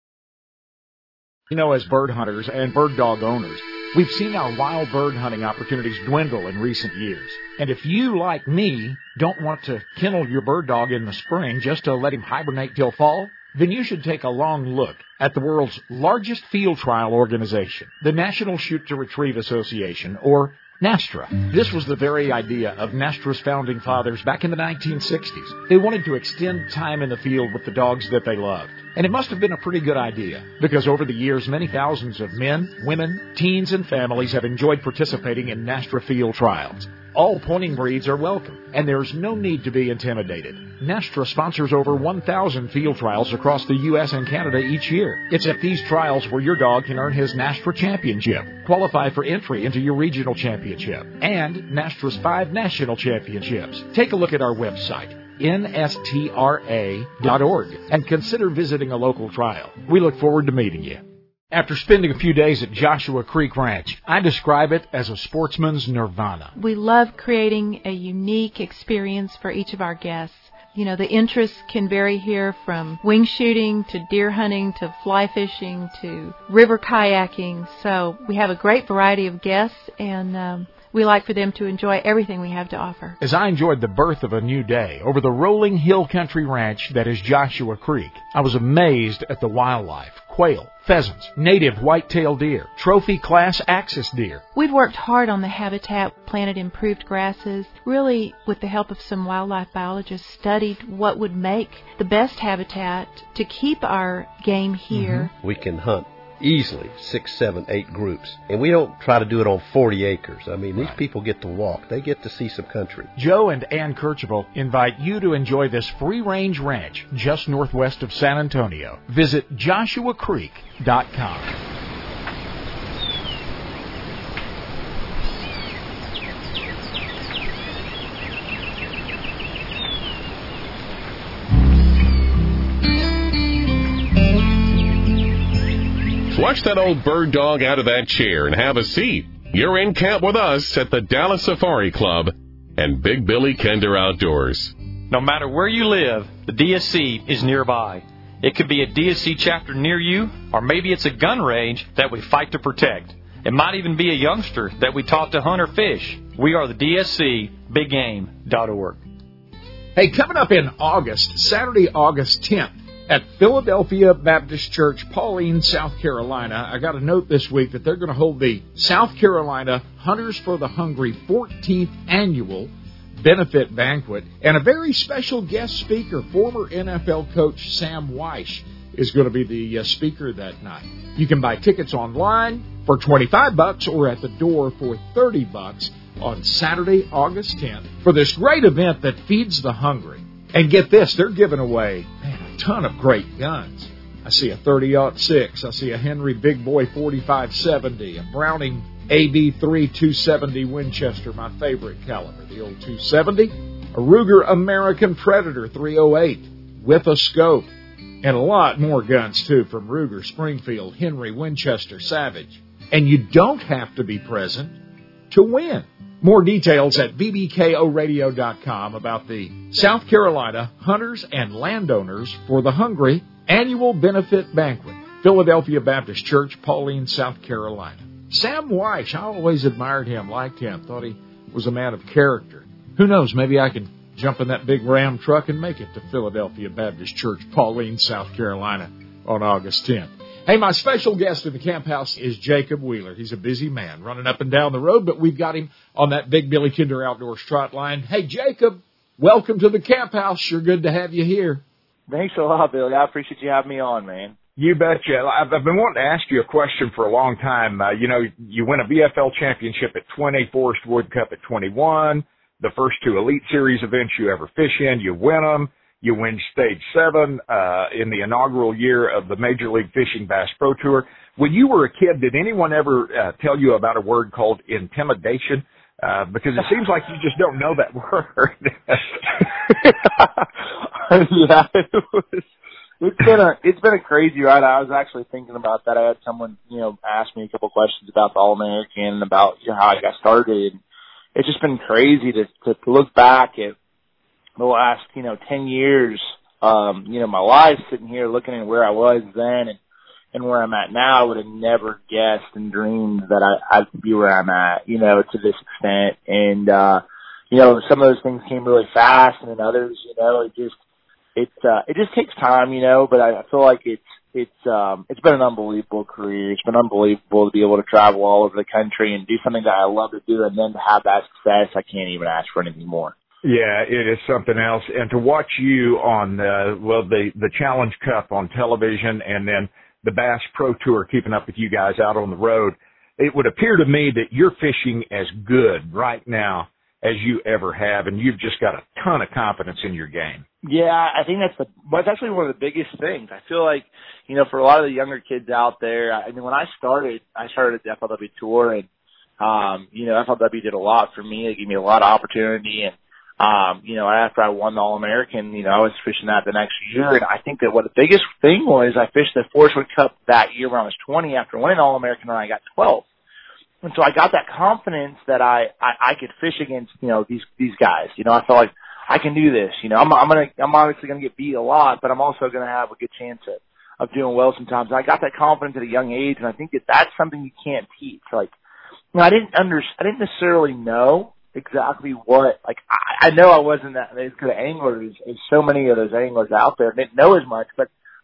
You know, as bird hunters and bird dog owners, we've seen our wild bird hunting opportunities dwindle in recent years. And if you, like me, don't want to kennel your bird dog in the spring just to let him hibernate till fall, then you should take a long look at the world's largest field trial organization, the National Shoot to Retrieve Association, or NASTRA. This was the very idea of NASTRA's founding fathers back in the nineteen sixties. They wanted to extend time in the field with the dogs that they loved. And it must have been a pretty good idea, because over the years, many thousands of men, women, teens, and families have enjoyed participating in NASTRA field trials. All pointing breeds are welcome, and there's no need to be intimidated. NASTRA sponsors over one thousand field trials across the U S and Canada each year. It's at these trials where your dog can earn his NASTRA championship, qualify for entry into your regional championship, and NASTRA's five national championships. Take a look at our website, N S T R A dot org, and consider visiting a local trial. We look forward to meeting you. After spending a few days at Joshua Creek Ranch, I describe it as a sportsman's nirvana. We love creating a unique experience for each of our guests. You know, the interests can vary here from wing shooting to deer hunting to fly fishing to river kayaking. So we have a great variety of guests, and um, we like for them to enjoy everything we have to offer. As I enjoyed the birth of a new day over the rolling hill country ranch that is Joshua Creek, I was amazed at the wildlife, quail, pheasants, native white-tailed deer, trophy class axis deer. We've worked hard on the habitat, planted improved grasses, really with the help of some wildlife biologists studied what would make the best habitat to keep our game here. Mm-hmm. We can hunt easily six, seven, eight groups. And we don't try to do it on forty acres. I mean, these right. people get to walk. They get to see some country. Joe and Ann Kercheval invite you to enjoy this free-range ranch just northwest of San Antonio. Visit joshua creek dot com. Flush that old bird dog out of that chair and have a seat. You're in camp with us at the Dallas Safari Club and Big Billy Kinder Outdoors. No matter where you live, the D S C is nearby. It could be a D S C chapter near you, or maybe it's a gun range that we fight to protect. It might even be a youngster that we taught to hunt or fish. We are the D S C, big game dot org. Hey, coming up in August, Saturday, August tenth, at Philadelphia Baptist Church, Pauline, South Carolina, I got a note this week that they're going to hold the South Carolina Hunters for the Hungry fourteenth Annual Benefit Banquet. And a very special guest speaker, former N F L coach Sam Weish, is going to be the uh, speaker that night. You can buy tickets online for twenty-five bucks or at the door for thirty bucks on Saturday, August tenth, for this great event that feeds the hungry. And get this, they're giving away, man, a ton of great guns. I see a thirty aught six. I see a Henry Big Boy forty-five seventy, a Browning A B three two seventy Winchester, my favorite caliber, the old two seventy, a Ruger American Predator three oh eight with a scope, and a lot more guns, too, from Ruger, Springfield, Henry, Winchester, Savage. And you don't have to be present to win. More details at b b k o radio dot com about the South Carolina Hunters and Landowners for the Hungry Annual Benefit Banquet. Philadelphia Baptist Church, Pauline, South Carolina. Sam Weish, I always admired him, liked him, thought he was a man of character. Who knows, maybe I can jump in that big Ram truck and make it to Philadelphia Baptist Church, Pauline, South Carolina on August tenth. Hey, my special guest at the camp house is Jacob Wheeler. He's a busy man running up and down the road, but we've got him on that Big Billy Kinder Outdoors trot line. Hey, Jacob, welcome to the camp house. Sure good to have you here. Thanks a lot, Billy. I appreciate you having me on, man. You betcha. I've been wanting to ask you a question for a long time. Uh, you know, you win a B F L championship at twenty, Forest Wood Cup at twenty-one, the first two Elite Series events you ever fish in, you win them. You win Stage seven uh, in the inaugural year of the Major League Fishing Bass Pro Tour. When you were a kid, did anyone ever uh, tell you about a word called intimidation? Uh, because it seems like you just don't know that word. Yeah, it was. It's been a it's been a crazy ride. I was actually thinking about that. I had someone you know ask me a couple questions about the All American and about you know, how I got started. It's just been crazy to to, to look back at the last, you know, ten years, um, you know, my life sitting here looking at where I was then and, and where I'm at now. I would have never guessed and dreamed that I, I'd be where I'm at, you know, to this extent. And, uh, you know, some of those things came really fast and then others, you know, it just, it, uh, it just takes time, you know, but I, I feel like it's, it's, um, it's been an unbelievable career. It's been unbelievable to be able to travel all over the country and do something that I love to do. And then to have that success, I can't even ask for anything more. Yeah, it is something else. And to watch you on, uh, well, the, the Challenge Cup on television and then the Bass Pro Tour, keeping up with you guys out on the road, it would appear to me that you're fishing as good right now as you ever have, and you've just got a ton of confidence in your game. Yeah, I think that's the, that's actually one of the biggest things. I feel like, you know, for a lot of the younger kids out there, I mean, when I started, I started at the F L W Tour, and, um, you know, F L W did a lot for me. It gave me a lot of opportunity, and, Um, you know, after I won the All-American, you know, I was fishing that the next year, and I think that what the biggest thing was, I fished the Forest Wood Cup that year when I was twenty after winning All-American, and I got twelve. And so I got that confidence that I, I, I could fish against, you know, these, these guys. You know, I felt like I can do this. You know, I'm, I'm gonna, I'm obviously gonna get beat a lot, but I'm also gonna have a good chance of, of doing well sometimes. And I got that confidence at a young age, and I think that that's something you can't teach. Like, you know, I didn't under, I didn't necessarily know exactly what, like, I, I know I wasn't that as good an angler as, as so many of those anglers out there. I didn't know as much, but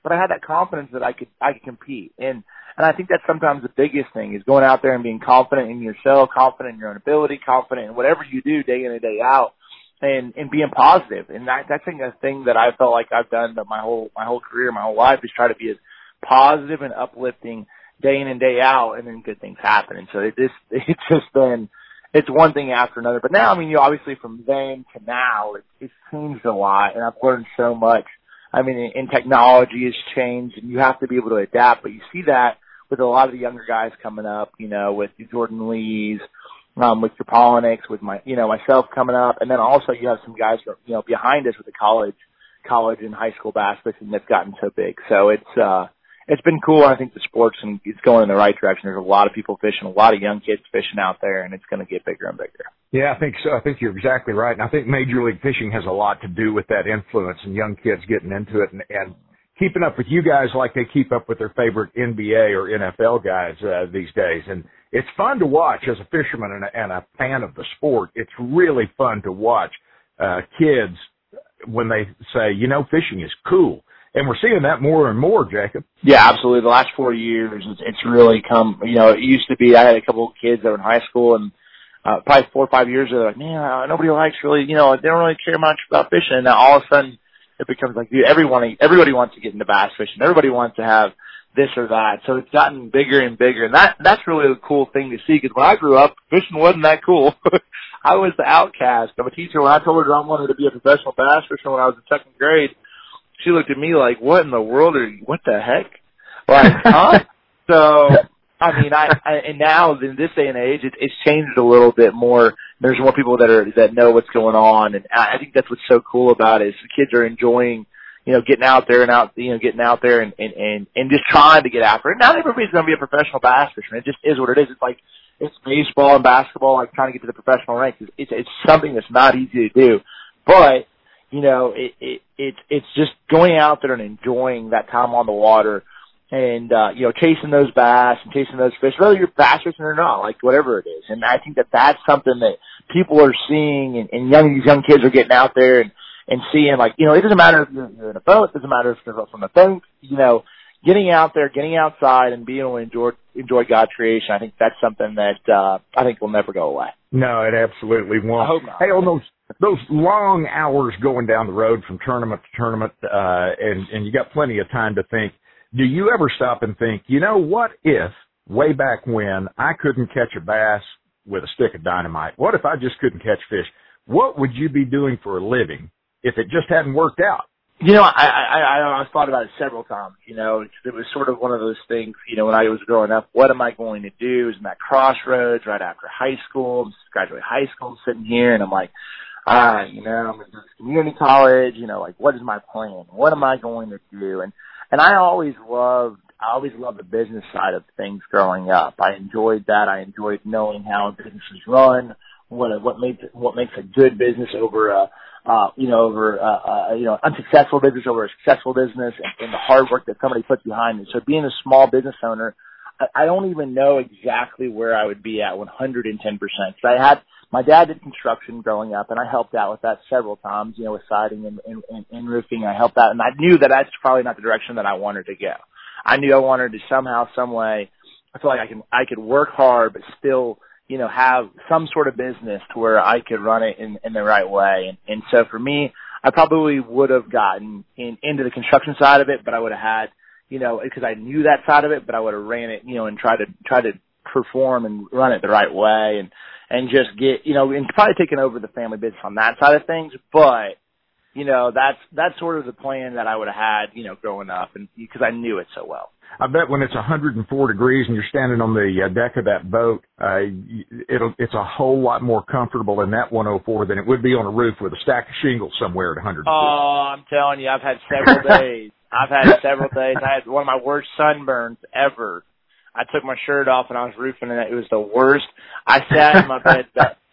but I had that confidence that I could I could compete. And and I think that's sometimes the biggest thing is going out there and being confident in yourself, confident in your own ability, confident in whatever you do day in and day out, and and being positive. And that, that's a thing that I felt like I've done my whole my whole career, my whole life, is try to be as positive and uplifting day in and day out, and then good things happen. And so it just it's just been it's one thing after another. But now, I mean, you know, obviously from then to now, it, it's changed a lot, and I've learned so much. I mean, and technology has changed, and you have to be able to adapt. But you see that with a lot of the younger guys coming up, you know, with Jordan Lees, um, with your Poliniks, with my, you know, myself coming up, and then also you have some guys, you know, behind us with the college, college and high school bass fishing that's gotten so big. So it's uh, it's been cool. I think the sport's and it's going in the right direction. There's a lot of people fishing, a lot of young kids fishing out there, and it's going to get bigger and bigger. Yeah, I think so. I think you're exactly right. And I think Major League Fishing has a lot to do with that influence and young kids getting into it and, and keeping up with you guys like they keep up with their favorite N B A or N F L guys uh, these days. And it's fun to watch as a fisherman and a, and a fan of the sport. It's really fun to watch uh, kids when they say, you know, fishing is cool. And we're seeing that more and more, Jacob. Yeah, absolutely. The last four years, it's, it's really come, you know, it used to be I had a couple of kids that were in high school, and uh, probably four or five years ago, they're like, man, uh, nobody likes really, you know, they don't really care much about fishing. And now all of a sudden, it becomes like, dude, everyone, everybody wants to get into bass fishing. Everybody wants to have this or that. So it's gotten bigger and bigger. And that, that's really a cool thing to see, because when I grew up, fishing wasn't that cool. I was the outcast. I'm a teacher. When I told her I wanted to be a professional bass fisherman when I was in second grade, she looked at me like, what in the world are you, what the heck? Like, huh? So, I mean, I, I, and now in this day and age, it, it's changed a little bit more. There's more people that are, that know what's going on. And I think that's what's so cool about it is the kids are enjoying, you know, getting out there and out, you know, getting out there and, and, and, and just trying to get after it. Not everybody's going to be a professional bass fisherman. It just is what it is. It's like, it's baseball and basketball, like trying to get to the professional ranks. It's, it's, it's something that's not easy to do. But, you know, it, it, it, it's just going out there and enjoying that time on the water and, uh, you know, chasing those bass and chasing those fish, whether you're bass fishing or not, like whatever it is. And I think that that's something that people are seeing, and, and young, these young kids are getting out there and, and seeing, like, you know, it doesn't matter if you're, you're in a boat, it doesn't matter if you're from a boat, you know, getting out there, getting outside and being able to enjoy, enjoy God's creation. I think that's something that, uh, I think will never go away. No, it absolutely won't. I hope not. Hey, on those, those long hours going down the road from tournament to tournament, uh, and, and you got plenty of time to think, do you ever stop and think, you know, what if way back when I couldn't catch a bass with a stick of dynamite? What if I just couldn't catch fish? What would you be doing for a living if it just hadn't worked out? You know, I, I, I, I've thought about it several times. You know, it, it was sort of one of those things, you know, when I was growing up, what am I going to do? Is in that crossroads right after high school. I'm graduating high school, sitting here, and I'm like, all right, you know, I'm going to community college. You know, like, what is my plan? What am I going to do? And, and I always loved, I always loved the business side of things growing up. I enjoyed that. I enjoyed knowing how businesses run, what, what makes, what makes a good business over a, Uh, you know, over, uh, uh, you know, unsuccessful business over a successful business, and, and the hard work that somebody puts behind it. So being a small business owner, I, I don't even know exactly where I would be at one hundred ten percent. So I had, my dad did construction growing up, and I helped out with that several times, you know, with siding and, and, and, and roofing. I helped out, and I knew that that's probably not the direction that I wanted to go. I knew I wanted to somehow, some way, I feel like I can, I could work hard, but still, you know, have some sort of business to where I could run it in, in the right way. And, and so for me, I probably would have gotten in, into the construction side of it, but I would have had, you know, because I knew that side of it, but I would have ran it, you know, and tried to, try to perform and run it the right way and, and just get, you know, and probably taking over the family business on that side of things. But, you know, that's, that's sort of the plan that I would have had, you know, growing up, and because I knew it so well. I bet when it's one hundred four degrees and you're standing on the uh, deck of that boat, uh, it'll, it's a whole lot more comfortable in that one oh four than it would be on a roof with a stack of shingles somewhere at one hundred four. Oh, I'm telling you, I've had several days. I've had several days. I had one of my worst sunburns ever. I took my shirt off and I was roofing, and it was the worst. I sat in my bed,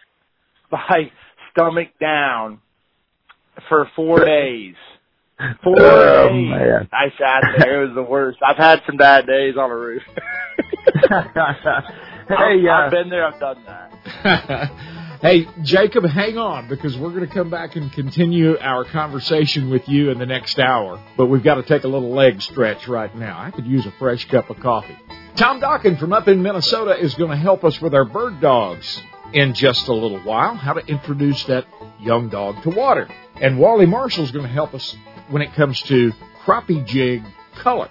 my stomach down, for four days. Four oh, days. Man. I sat there. It was the worst. I've had some bad days on a roof. hey, I've, uh, I've been there. I've done that. Hey, Jacob, hang on, because we're going to come back and continue our conversation with you in the next hour. But we've got to take a little leg stretch right now. I could use a fresh cup of coffee. Tom Dokken from up in Minnesota is going to help us with our bird dogs in just a little while, how to introduce that young dog to water. And Wally Marshall is going to help us when it comes to crappie jig color.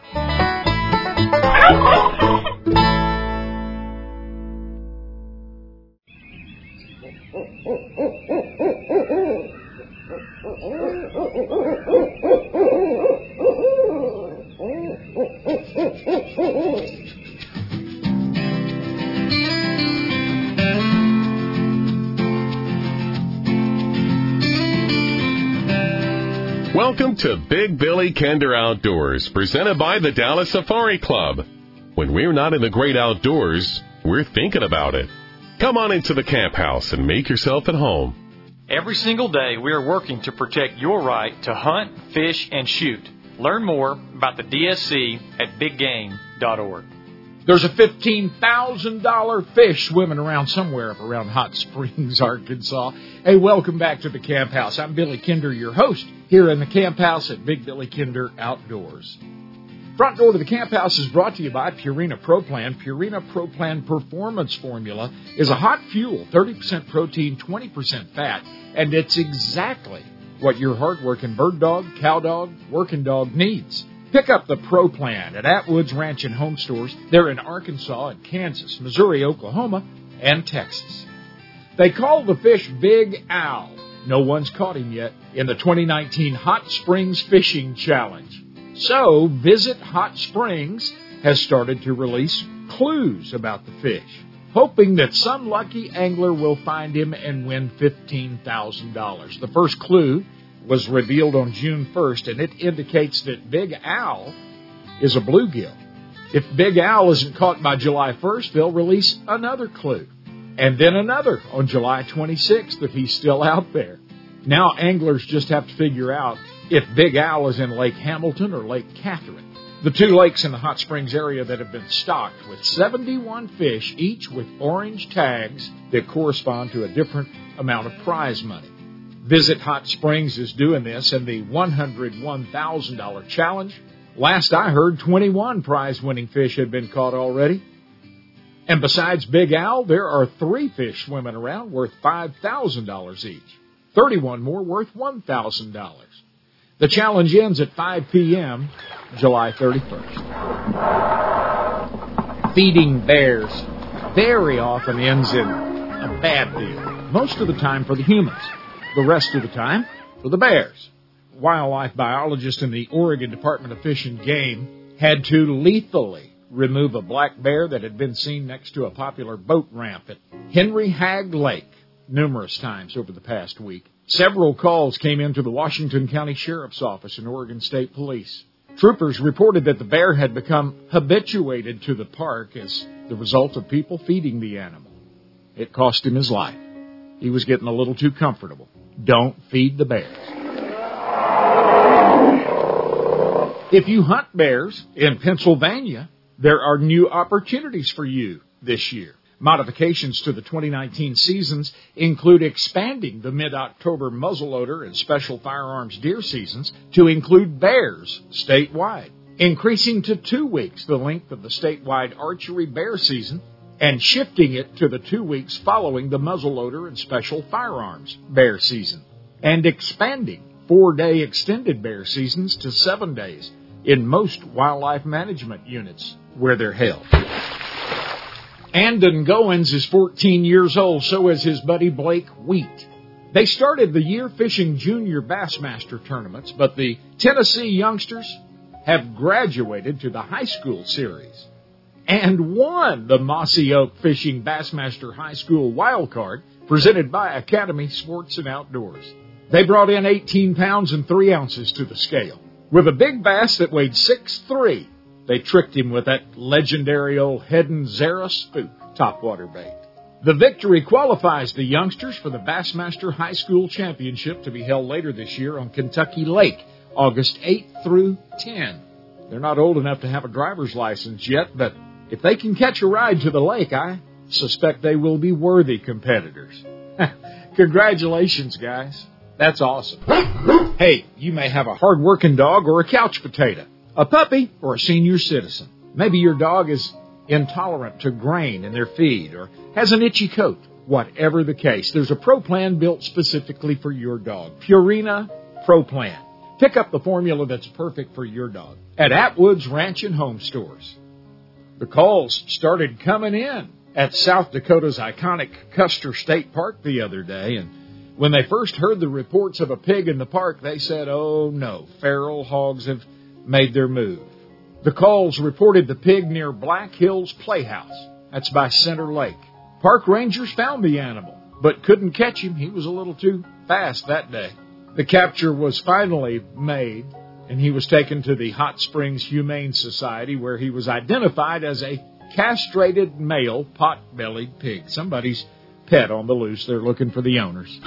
Welcome to Big Billy Kinder Outdoors, presented by the Dallas Safari Club. When we're not in the great outdoors, we're thinking about it. Come on into the camp house and make yourself at home. Every single day, we are working to protect your right to hunt, fish, and shoot. Learn more about the D S C at big game dot org. There's a fifteen thousand dollars fish swimming around somewhere up around Hot Springs, Arkansas. Hey, welcome back to the Camp House. I'm Billy Kinder, your host, here in the Camp House at Big Billy Kinder Outdoors. Front door to the Camp House is brought to you by Purina Pro Plan. Purina Pro Plan Performance Formula is a hot fuel, thirty percent protein, twenty percent fat, and it's exactly what your hard-working bird dog, cow dog, working dog needs. Pick up the Pro Plan at Atwood's Ranch and Home Stores. They're in Arkansas and Kansas, Missouri, Oklahoma, and Texas. They call the fish Big Al. No one's caught him yet in the twenty nineteen Hot Springs Fishing Challenge. So, Visit Hot Springs has started to release clues about the fish, hoping that some lucky angler will find him and win fifteen thousand dollars. The first clue was revealed on June first, and it indicates that Big Al is a bluegill. If Big Al isn't caught by July first, they'll release another clue, and then another on July twenty-sixth if he's still out there. Now anglers just have to figure out if Big Al is in Lake Hamilton or Lake Catherine, the two lakes in the Hot Springs area that have been stocked with seventy-one fish, each with orange tags that correspond to a different amount of prize money. Visit Hot Springs is doing this in the one hundred one thousand dollars challenge. Last I heard, twenty-one prize-winning fish had been caught already. And besides Big Al, there are three fish swimming around worth five thousand dollars each. thirty-one more worth one thousand dollars. The challenge ends at five p.m., July thirty-first. Feeding bears very often ends in a bad deal, most of the time for the humans. The rest of the time for the bears. Wildlife biologists in the Oregon Department of Fish and Game had to lethally remove a black bear that had been seen next to a popular boat ramp at Henry Hagg Lake numerous times over the past week. Several calls came into the Washington County Sheriff's Office and Oregon State Police. Troopers reported that the bear had become habituated to the park as the result of people feeding the animal. It cost him his life. He was getting a little too comfortable. Don't feed the bears. If you hunt bears in Pennsylvania, there are new opportunities for you this year. Modifications to the twenty nineteen seasons include expanding the mid-October muzzleloader and special firearms deer seasons to include bears statewide, increasing to two weeks the length of the statewide archery bear season, and shifting it to the two weeks following the muzzleloader and special firearms bear season, and expanding four-day extended bear seasons to seven days in most wildlife management units where they're held. Andon Goins is fourteen years old, so is his buddy Blake Wheat. They started the year fishing junior Bassmaster tournaments, but the Tennessee youngsters have graduated to the high school series and won the Mossy Oak Fishing Bassmaster High School Wild Card presented by Academy Sports and Outdoors. They brought in eighteen pounds and three ounces to the scale. With a big bass that weighed six foot three, they tricked him with that legendary old Hedden Zara spook topwater bait. The victory qualifies the youngsters for the Bassmaster High School Championship to be held later this year on Kentucky Lake, August eighth through tenth. They're not old enough to have a driver's license yet, but if they can catch a ride to the lake, I suspect they will be worthy competitors. Congratulations, guys. That's awesome. Hey, you may have a hard-working dog or a couch potato, a puppy or a senior citizen. Maybe your dog is intolerant to grain in their feed or has an itchy coat. Whatever the case, there's a Pro Plan built specifically for your dog. Purina Pro Plan. Pick up the formula that's perfect for your dog at Atwood's Ranch and Home Stores. The calls started coming in at South Dakota's iconic Custer State Park the other day, and when they first heard the reports of a pig in the park, they said, oh no, feral hogs have made their move. The calls reported the pig near Black Hills Playhouse. That's by Center Lake. Park rangers found the animal, but couldn't catch him. He was a little too fast that day. The capture was finally made, and he was taken to the Hot Springs Humane Society, where he was identified as a castrated male pot-bellied pig. Somebody's pet on the loose. They're looking for the owners.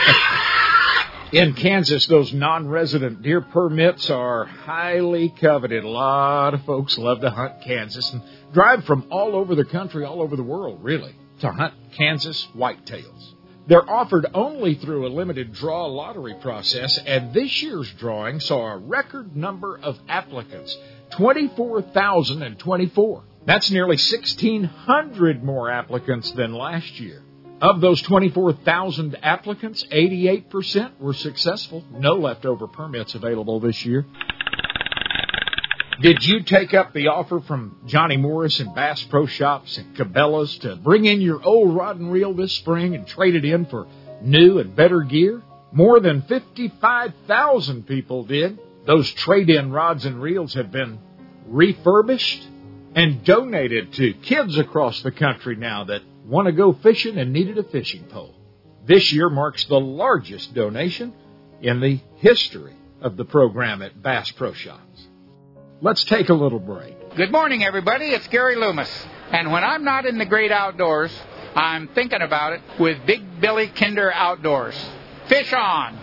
In Kansas, those non-resident deer permits are highly coveted. A lot of folks love to hunt Kansas and drive from all over the country, all over the world, really, to hunt Kansas whitetails. They're offered only through a limited draw lottery process, and this year's drawing saw a record number of applicants, twenty-four thousand twenty-four. That's nearly sixteen hundred more applicants than last year. Of those twenty-four thousand applicants, eighty-eight percent were successful. No leftover permits available this year. Did you take up the offer from Johnny Morris and Bass Pro Shops and Cabela's to bring in your old rod and reel this spring and trade it in for new and better gear? More than fifty-five thousand people did. Those trade-in rods and reels have been refurbished and donated to kids across the country now that want to go fishing and needed a fishing pole. This year marks the largest donation in the history of the program at Bass Pro Shops. Let's take a little break. Good morning, everybody. It's Gary Loomis. And when I'm not in the great outdoors, I'm thinking about it with Big Billy Kinder Outdoors. Fish on!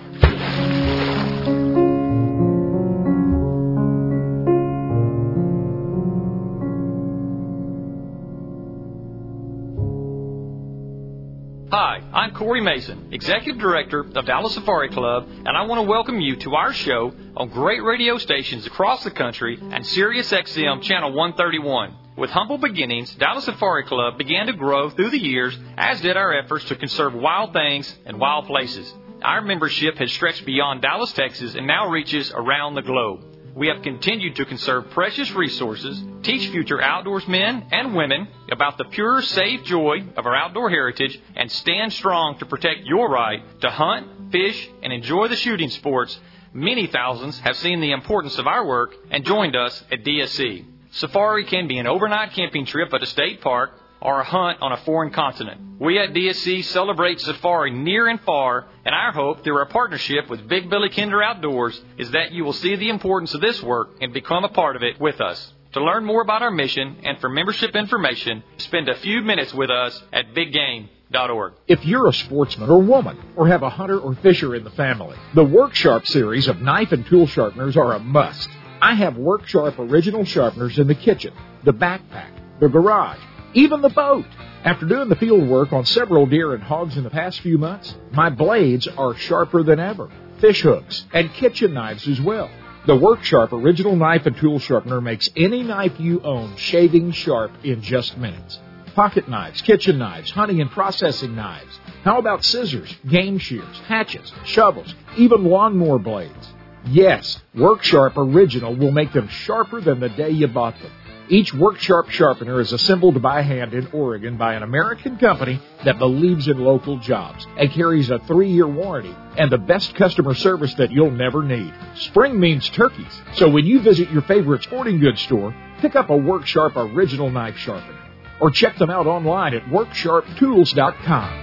Hi, I'm Corey Mason, Executive Director of Dallas Safari Club, and I want to welcome you to our show on great radio stations across the country and Sirius X M Channel one thirty-one. With humble beginnings, Dallas Safari Club began to grow through the years, as did our efforts to conserve wild things and wild places. Our membership has stretched beyond Dallas, Texas, and now reaches around the globe. We have continued to conserve precious resources, teach future outdoorsmen and women about the pure, safe joy of our outdoor heritage, and stand strong to protect your right to hunt, fish, and enjoy the shooting sports. Many thousands have seen the importance of our work and joined us at D S C. Safari can be an overnight camping trip at a state park or a hunt on a foreign continent. We at D S C celebrate safari near and far, and our hope through our partnership with Big Billy Kinder Outdoors is that you will see the importance of this work and become a part of it with us. To learn more about our mission and for membership information, spend a few minutes with us at big game dot org. If you're a sportsman or woman or have a hunter or fisher in the family, the Work Sharp series of knife and tool sharpeners are a must. I have Work Sharp original sharpeners in the kitchen, the backpack, the garage, even the boat. After doing the field work on several deer and hogs in the past few months, my blades are sharper than ever. Fish hooks and kitchen knives as well. The Work Sharp original knife and tool sharpener makes any knife you own shaving sharp in just minutes. Pocket knives, kitchen knives, hunting and processing knives. How about scissors, game shears, hatchets, shovels, even lawnmower blades? Yes, Work Sharp original will make them sharper than the day you bought them. Each Work Sharp sharpener is assembled by hand in Oregon by an American company that believes in local jobs and carries a three-year warranty and the best customer service that you'll never need. Spring means turkeys, so when you visit your favorite sporting goods store, pick up a Work Sharp original knife sharpener or check them out online at work sharp tools dot com.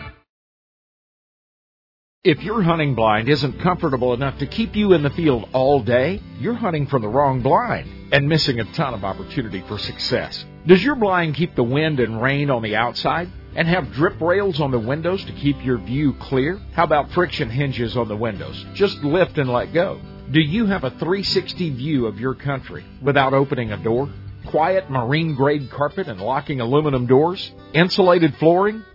If your hunting blind isn't comfortable enough to keep you in the field all day, you're hunting from the wrong blind and missing a ton of opportunity for success. Does your blind keep the wind and rain on the outside and have drip rails on the windows to keep your view clear? How about friction hinges on the windows? Just lift and let go. Do you have a three sixty view of your country without opening a door? Quiet marine-grade carpet and locking aluminum doors? Insulated flooring?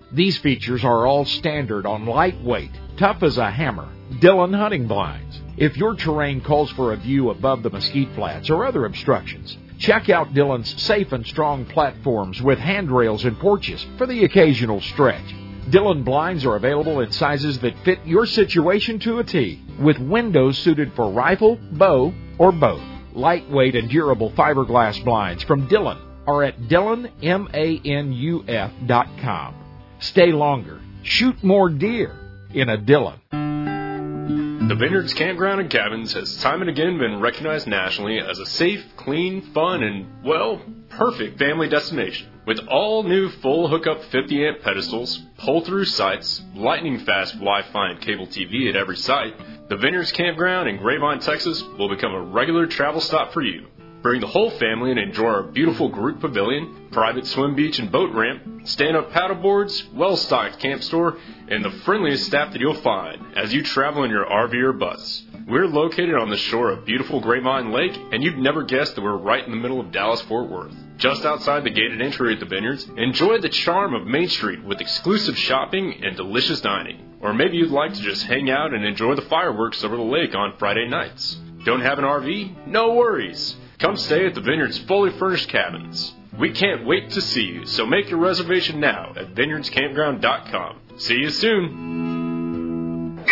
These features are all standard on lightweight, tough as a hammer Dillon hunting blinds. If your terrain calls for a view above the mesquite flats or other obstructions, check out Dillon's safe and strong platforms with handrails and porches for the occasional stretch. Dillon blinds are available in sizes that fit your situation to a T, with windows suited for rifle, bow, or both. Lightweight and durable fiberglass blinds from Dillon are at Dillon manuf dot com. Stay longer, shoot more deer in a Dillon. The Vineyards Campground and Cabins has time and again been recognized nationally as a safe, clean, fun, and, well, perfect family destination. With all new full hookup fifty amp pedestals, pull-through sites, lightning-fast Wi-Fi and cable T V at every site, the Vineyards Campground in Grapevine, Texas will become a regular travel stop for you. Bring the whole family and enjoy our beautiful group pavilion, private swim beach and boat ramp, stand-up paddleboards, well-stocked camp store, and the friendliest staff that you'll find as you travel in your R V or bus. We're located on the shore of beautiful Grapevine Lake, and you'd never guess that we're right in the middle of Dallas-Fort Worth. Just outside the gated entry at the Vineyards, enjoy the charm of Main Street with exclusive shopping and delicious dining. Or maybe you'd like to just hang out and enjoy the fireworks over the lake on Friday nights. Don't have an R V? No worries. Come stay at the Vineyards' fully furnished cabins. We can't wait to see you, so make your reservation now at vineyards campground dot com. See you soon.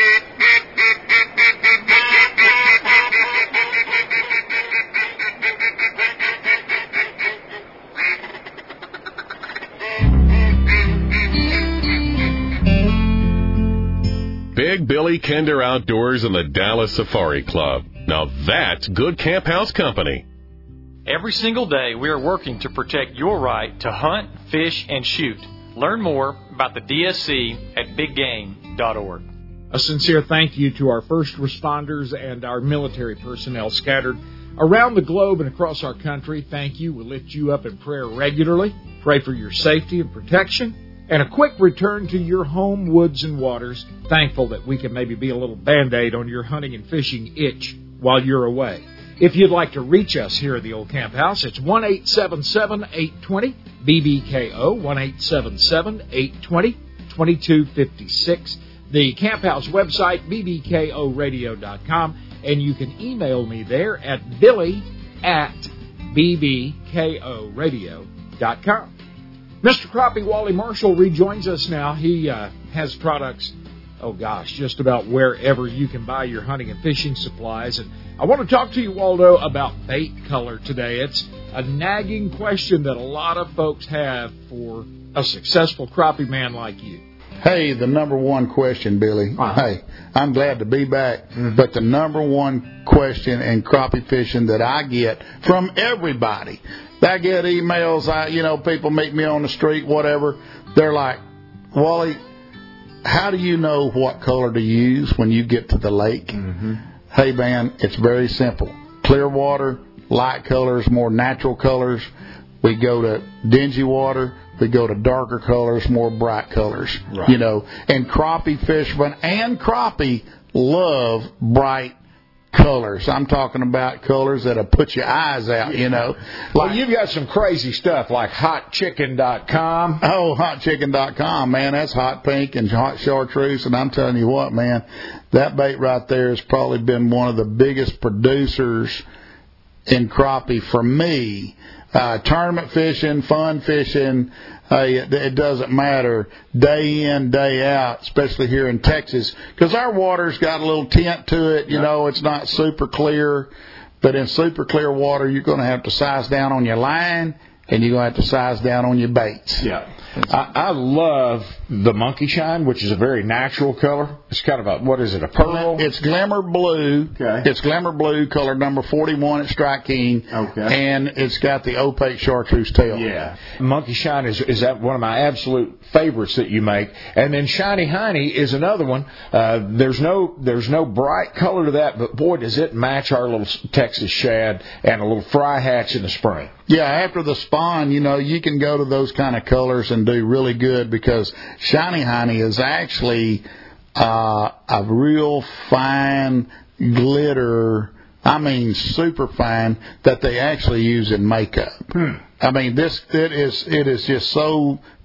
Big Billy Kinder Outdoors and the Dallas Safari Club. Now that's good camp house company. Every single day, we are working to protect your right to hunt, fish, and shoot. Learn more about the D S C at big game dot org. A sincere thank you to our first responders and our military personnel scattered around the globe and across our country. Thank you. We lift you up in prayer regularly. Pray for your safety and protection. And a quick return to your home, woods, and waters. Thankful that we can maybe be a little Band-Aid on your hunting and fishing itch while you're away. If you'd like to reach us here at the Old Camp House, it's one eight seven seven, eight two zero, B B K O, one eight seven seven, eight two zero, two two five six. The Camp House website, b b k o radio dot com, and you can email me there at billy at b b k o radio dot com. Mister Crappie Wally Marshall rejoins us now. He uh, has products, oh gosh, just about wherever you can buy your hunting and fishing supplies. And I want to talk to you, Waldo, about bait color today. It's a nagging question that a lot of folks have for a successful crappie man like you. Hey, the number one question, Billy. Uh-huh. Hey, I'm glad to be back. Mm-hmm. But the number one question in crappie fishing that I get from everybody, I get emails, I, you know, people meet me on the street, whatever. They're like, Wally, how do you know what color to use when you get to the lake? Mm-hmm. Hey, man, it's very simple. Clear water, light colors, more natural colors. We go to dingy water. We go to darker colors, more bright colors. Right. You know, and crappie fishermen and crappie love bright colors. I'm talking about colors that'll put your eyes out, you know. Like, well, you've got some crazy stuff like hot chicken dot com. Oh, hot chicken dot com, man. That's hot pink and hot chartreuse. And I'm telling you what, man, that bait right there has probably been one of the biggest producers in crappie for me. Uh, tournament fishing, fun fishing, hey, it, it doesn't matter, day in, day out, especially here in Texas, because our water's got a little tint to it, you know, it's not super clear, but in super clear water, you're going to have to size down on your line, and you're going to have to size down on your baits. Yeah. I, I love the monkey shine, which is a very natural color. It's kind of a, what is it, a pearl? It's glimmer blue. Okay. It's glimmer blue, color number forty-one at Strike King. Okay. And it's got the opaque chartreuse tail. Yeah. Monkey shine is is that one of my absolute favorites that you make. And then Shiny Hiney is another one. Uh, there's no there's no bright color to that, but boy, does it match our little Texas shad and a little fry hatch in the spring. Yeah, after the spawn, you know, you can go to those kind of colors and do really good because Shiny Hiney is actually uh, a real fine glitter, I mean super fine, that they actually use in makeup. Hmm. I mean, this it is it is just so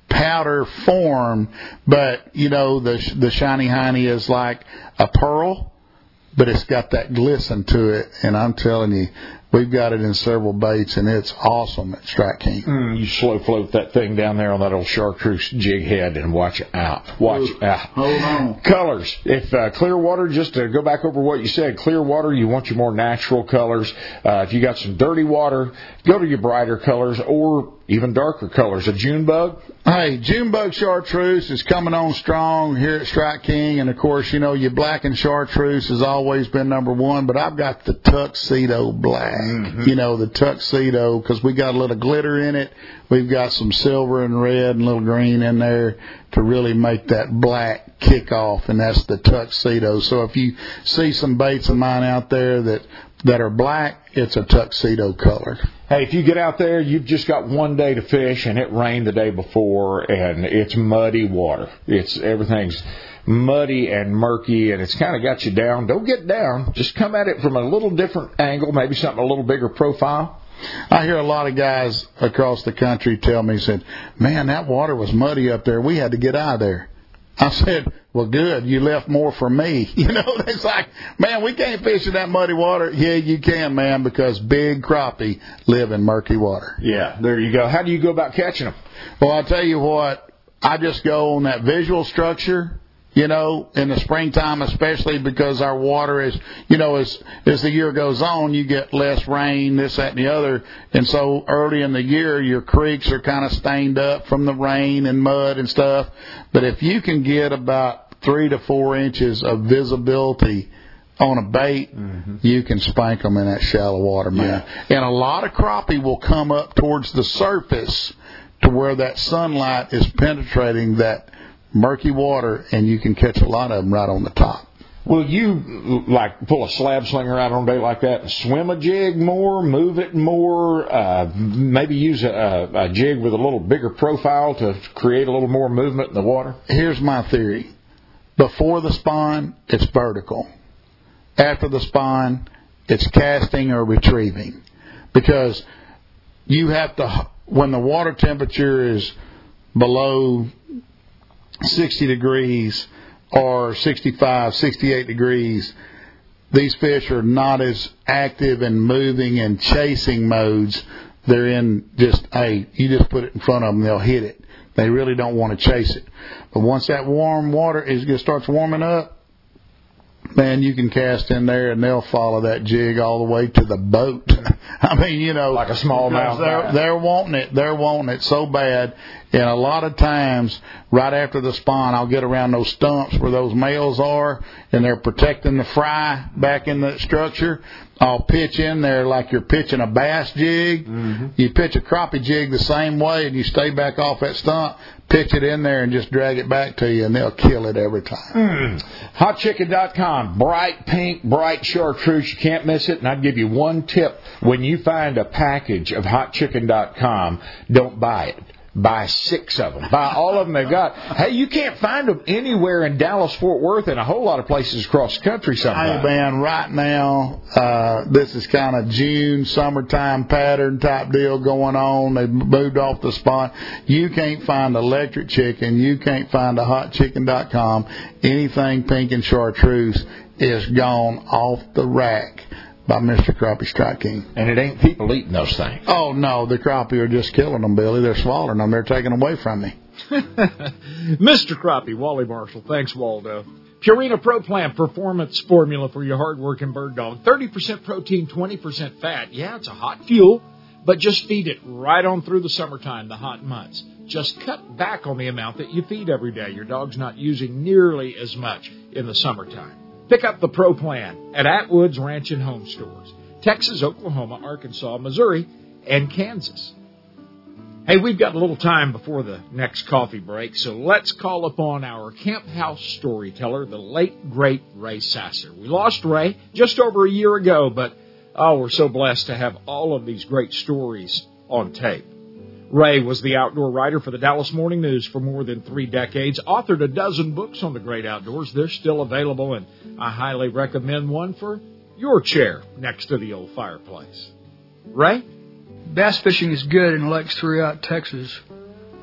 powder form, but you know the the shiny hiney is like a pearl, but it's got that glisten to it, and I'm telling you, we've got it in several baits, and it's awesome at Strike King. Mm, you slow float that thing down there on that old chartreuse jig head and watch out. Watch Ooh, out. Hold on. Colors. If uh, clear water, just to go back over what you said, clear water, you want your more natural colors. Uh, if you got some dirty water, go to your brighter colors or even darker colors. A June bug? Hey, June bug chartreuse is coming on strong here at Strike King, and of course, you know, your black and chartreuse has always been number one, but I've got the tuxedo black. Mm-hmm. You know, the tuxedo, because we got a little glitter in it. We've got some silver and red and a little green in there to really make that black kick off, and that's the tuxedo. So if you see some baits of mine out there that that are black, it's a tuxedo color. Hey, if you get out there, you've just got one day to fish, and it rained the day before, and it's muddy water. It's everything's muddy and murky, and it's kind of got you down. Don't get down. Just come at it from a little different angle, maybe something a little bigger profile. I hear a lot of guys across the country tell me, said, man, that water was muddy up there. We had to get out of there. I said, well, good. You left more for me. You know, it's like, man, we can't fish in that muddy water. Yeah, you can, man, because big crappie live in murky water. Yeah, there you go. How do you go about catching them? Well, I'll tell you what, I just go on that visual structure. You know, in the springtime especially, because our water is, you know, as as the year goes on, you get less rain, this, that, and the other. And so early in the year, your creeks are kind of stained up from the rain and mud and stuff. But if you can get about three to four inches of visibility on a bait, mm-hmm. you can spank them in that shallow water, man. Yeah. And a lot of crappie will come up towards the surface to where that sunlight is penetrating that murky water, and you can catch a lot of them right on the top. Will you, like, pull a slab slinger out on a day like that and swim a jig more, move it more, uh, maybe use a, a jig with a little bigger profile to create a little more movement in the water? Here's my theory. Before the spawn, it's vertical. After the spawn, it's casting or retrieving. Because you have to, when the water temperature is below sixty degrees or sixty-five, sixty-eight degrees, these fish are not as active and moving and chasing modes. They're in just, hey, you just put it in front of them, they'll hit it. They really don't want to chase it. But once that warm water is it starts warming up, man, you can cast in there and they'll follow that jig all the way to the boat. I mean, you know, like a smallmouth. They're, they're wanting it. They're wanting it so bad. And a lot of times, right after the spawn, I'll get around those stumps where those males are, and they're protecting the fry back in the structure. I'll pitch in there like you're pitching a bass jig. Mm-hmm. You pitch a crappie jig the same way, and you stay back off that stump, pitch it in there, and just drag it back to you, and they'll kill it every time. Mm. hot chicken dot com, bright pink, bright chartreuse. You can't miss it. And I'd give you one tip. When you find a package of hot chicken dot com, don't buy it. Buy six of them. Buy all of them they've got. Hey, you can't find them anywhere in Dallas, Fort Worth, and a whole lot of places across the country sometimes. Hey, man, right now, uh, this is kind of June, summertime pattern type deal going on. They've moved off the spot. You can't find electric chicken. You can't find a hot chicken dot com. Anything pink and chartreuse is gone off the rack by Mister Crappie Strike King. And it ain't people eating those things. Oh, no, the crappie are just killing them, Billy. They're swallowing them. They're taking away from me. Mister Crappie, Wally Marshall. Thanks, Waldo. Purina Pro Plan Performance Formula for your hard-working bird dog. thirty percent protein, twenty percent fat. Yeah, it's a hot fuel, but just feed it right on through the summertime, the hot months. Just cut back on the amount that you feed every day. Your dog's not using nearly as much in the summertime. Pick up the Pro Plan at Atwood's Ranch and Home Stores, Texas, Oklahoma, Arkansas, Missouri, and Kansas. Hey, we've got a little time before the next coffee break, so let's call upon our Camp House storyteller, the late, great Ray Sasser. We lost Ray just over a year ago, but, oh, we're so blessed to have all of these great stories on tape. Ray was the outdoor writer for the Dallas Morning News for more than three decades, authored a dozen books on the great outdoors. They're still available, and I highly recommend one for your chair next to the old fireplace. Ray? Bass fishing is good in lakes throughout Texas,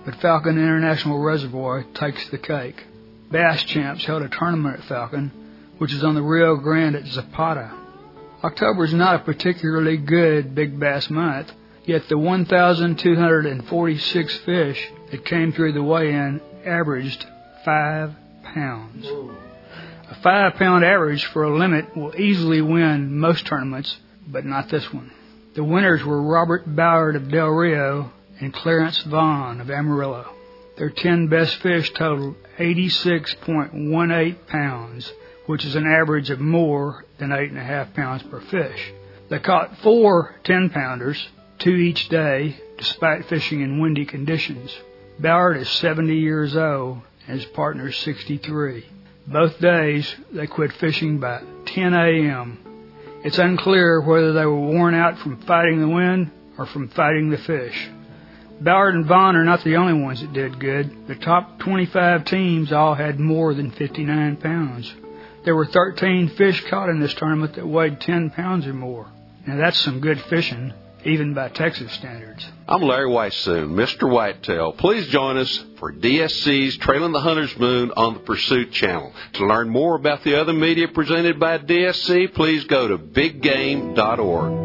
but Falcon International Reservoir takes the cake. Bass Champs held a tournament at Falcon, which is on the Rio Grande at Zapata. October is not a particularly good big bass month, yet the one thousand two hundred forty-six fish that came through the weigh-in averaged five pounds. A five-pound average for a limit will easily win most tournaments, but not this one. The winners were Robert Ballard of Del Rio and Clarence Vaughn of Amarillo. Their ten best fish totaled eighty-six point one eight pounds, which is an average of more than eight point five pounds per fish. They caught four ten-pounders, two each day, despite fishing in windy conditions. Ballard is seventy years old and his partner is sixty-three. Both days, they quit fishing by ten a.m. It's unclear whether they were worn out from fighting the wind or from fighting the fish. Ballard and Vaughn are not the only ones that did good. The top twenty-five teams all had more than fifty-nine pounds. There were thirteen fish caught in this tournament that weighed ten pounds or more. Now that's some good fishing, even by Texas standards. I'm Larry Weissoon, Mister Whitetail. Please join us for D S C's Trailing the Hunter's Moon on the Pursuit channel. To learn more about the other media presented by D S C, please go to big game dot org.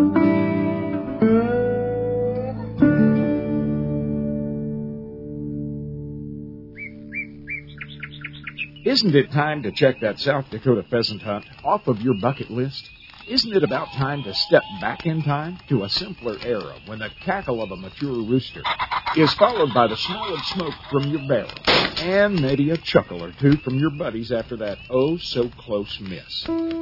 Isn't it time to check that South Dakota pheasant hunt off of your bucket list? Isn't it about time to step back in time to a simpler era when the cackle of a mature rooster is followed by the smell of smoke from your barrel and maybe a chuckle or two from your buddies after that oh-so-close miss?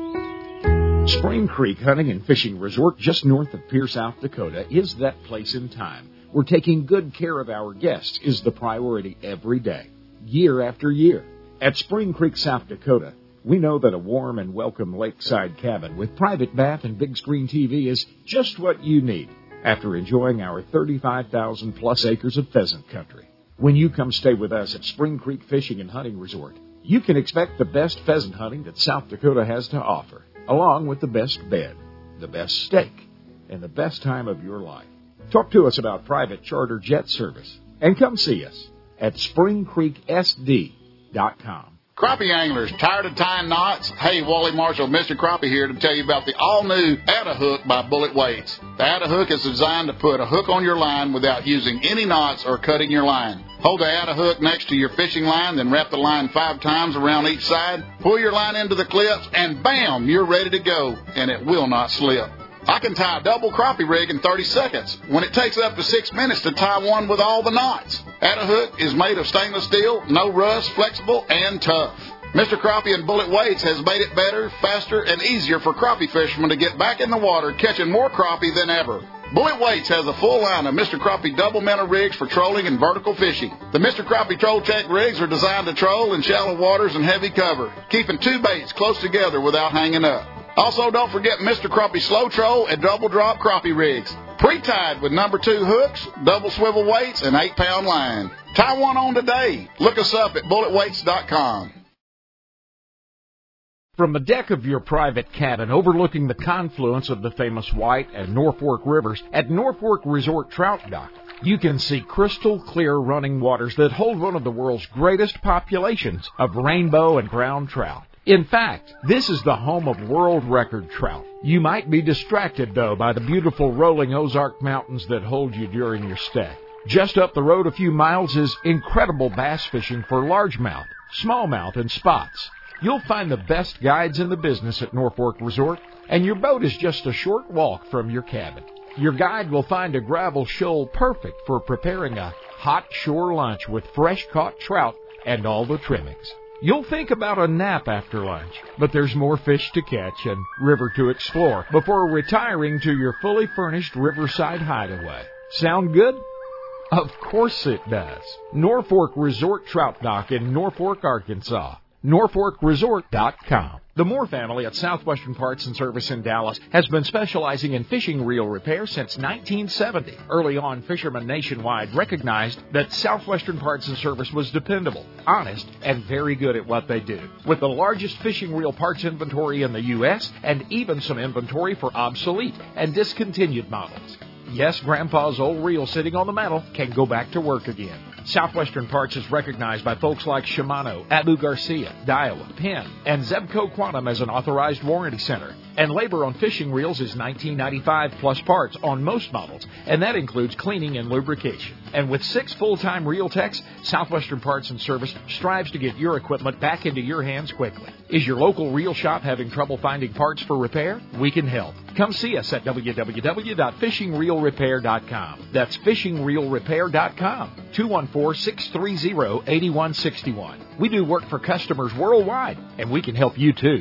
Spring Creek Hunting and Fishing Resort just north of Pierre, South Dakota is that place in time where taking good care of our guests is the priority every day, year after year. At Spring Creek, South Dakota, we know that a warm and welcome lakeside cabin with private bath and big screen T V is just what you need after enjoying our thirty-five thousand plus acres of pheasant country. When you come stay with us at Spring Creek Fishing and Hunting Resort, you can expect the best pheasant hunting that South Dakota has to offer, along with the best bed, the best steak, and the best time of your life. Talk to us about private charter jet service and come see us at spring creek s d dot com. Crappie anglers, tired of tying knots? Hey, Wally Marshall, Mister Crappie here to tell you about the all-new Atta Hook by Bullet Weights. The Atta Hook is designed to put a hook on your line without using any knots or cutting your line. Hold the Atta Hook next to your fishing line, then wrap the line five times around each side. Pull your line into the clips, and bam, you're ready to go, and it will not slip. I can tie a double crappie rig in thirty seconds when it takes up to six minutes to tie one with all the knots. Atta Hook is made of stainless steel, no rust, flexible, and tough. Mister Crappie and Bullet Weights has made it better, faster, and easier for crappie fishermen to get back in the water catching more crappie than ever. Bullet Weights has a full line of Mister Crappie double minnow rigs for trolling and vertical fishing. The Mister Crappie Troll Check rigs are designed to troll in shallow waters and heavy cover, keeping two baits close together without hanging up. Also, don't forget Mister Crappie Slow Troll and Double Drop Crappie rigs. Pre-tied with number two hooks, double swivel weights, and eight-pound line. Tie one on today. Look us up at bullet weights dot com. From the deck of your private cabin overlooking the confluence of the famous White and Norfork rivers at Norfork Resort Trout Dock, you can see crystal clear running waters that hold one of the world's greatest populations of rainbow and brown trout. In fact, this is the home of world record trout. You might be distracted, though, by the beautiful rolling Ozark Mountains that hold you during your stay. Just up the road a few miles is incredible bass fishing for largemouth, smallmouth, and spots. You'll find the best guides in the business at Norfork Resort, and your boat is just a short walk from your cabin. Your guide will find a gravel shoal perfect for preparing a hot shore lunch with fresh-caught trout and all the trimmings. You'll think about a nap after lunch, but there's more fish to catch and river to explore before retiring to your fully furnished riverside hideaway. Sound good? Of course it does. Norfork Resort Trout Dock in Norfork, Arkansas. Norfork Resort dot com. The Moore family at Southwestern Parts and Service in Dallas has been specializing in fishing reel repair since nineteen seventy. Early on, fishermen nationwide recognized that Southwestern Parts and Service was dependable, honest, and very good at what they do. With the largest fishing reel parts inventory in the U S and even some inventory for obsolete and discontinued models. Yes, Grandpa's old reel sitting on the mantle can go back to work again. Southwestern Parts is recognized by folks like Shimano, Abu Garcia, Daiwa, Penn, and Zebco Quantum as an authorized warranty center. And labor on fishing reels is nineteen ninety-five dollars plus parts on most models, and that includes cleaning and lubrication. And with six full-time reel techs, Southwestern Parts and Service strives to get your equipment back into your hands quickly. Is your local reel shop having trouble finding parts for repair? We can help. Come see us at w w w dot fishing reel repair dot com. That's fishing reel repair dot com. two one four, six three zero, eight one six one. We do work for customers worldwide, and we can help you too.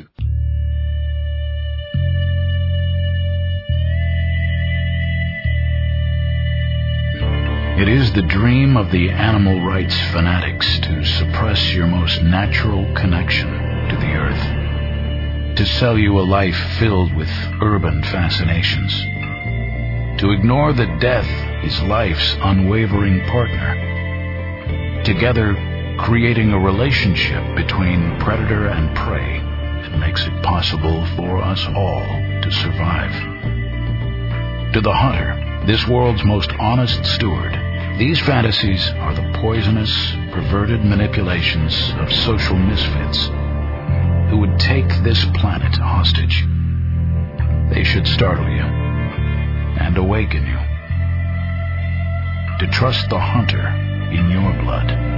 It is the dream of the animal rights fanatics to suppress your most natural connection to the earth, to sell you a life filled with urban fascinations, to ignore that death is life's unwavering partner, together creating a relationship between predator and prey that makes it possible for us all to survive. To the hunter, this world's most honest steward, these fantasies are the poisonous, perverted manipulations of social misfits who would take this planet hostage. They should startle you and awaken you to trust the hunter in your blood.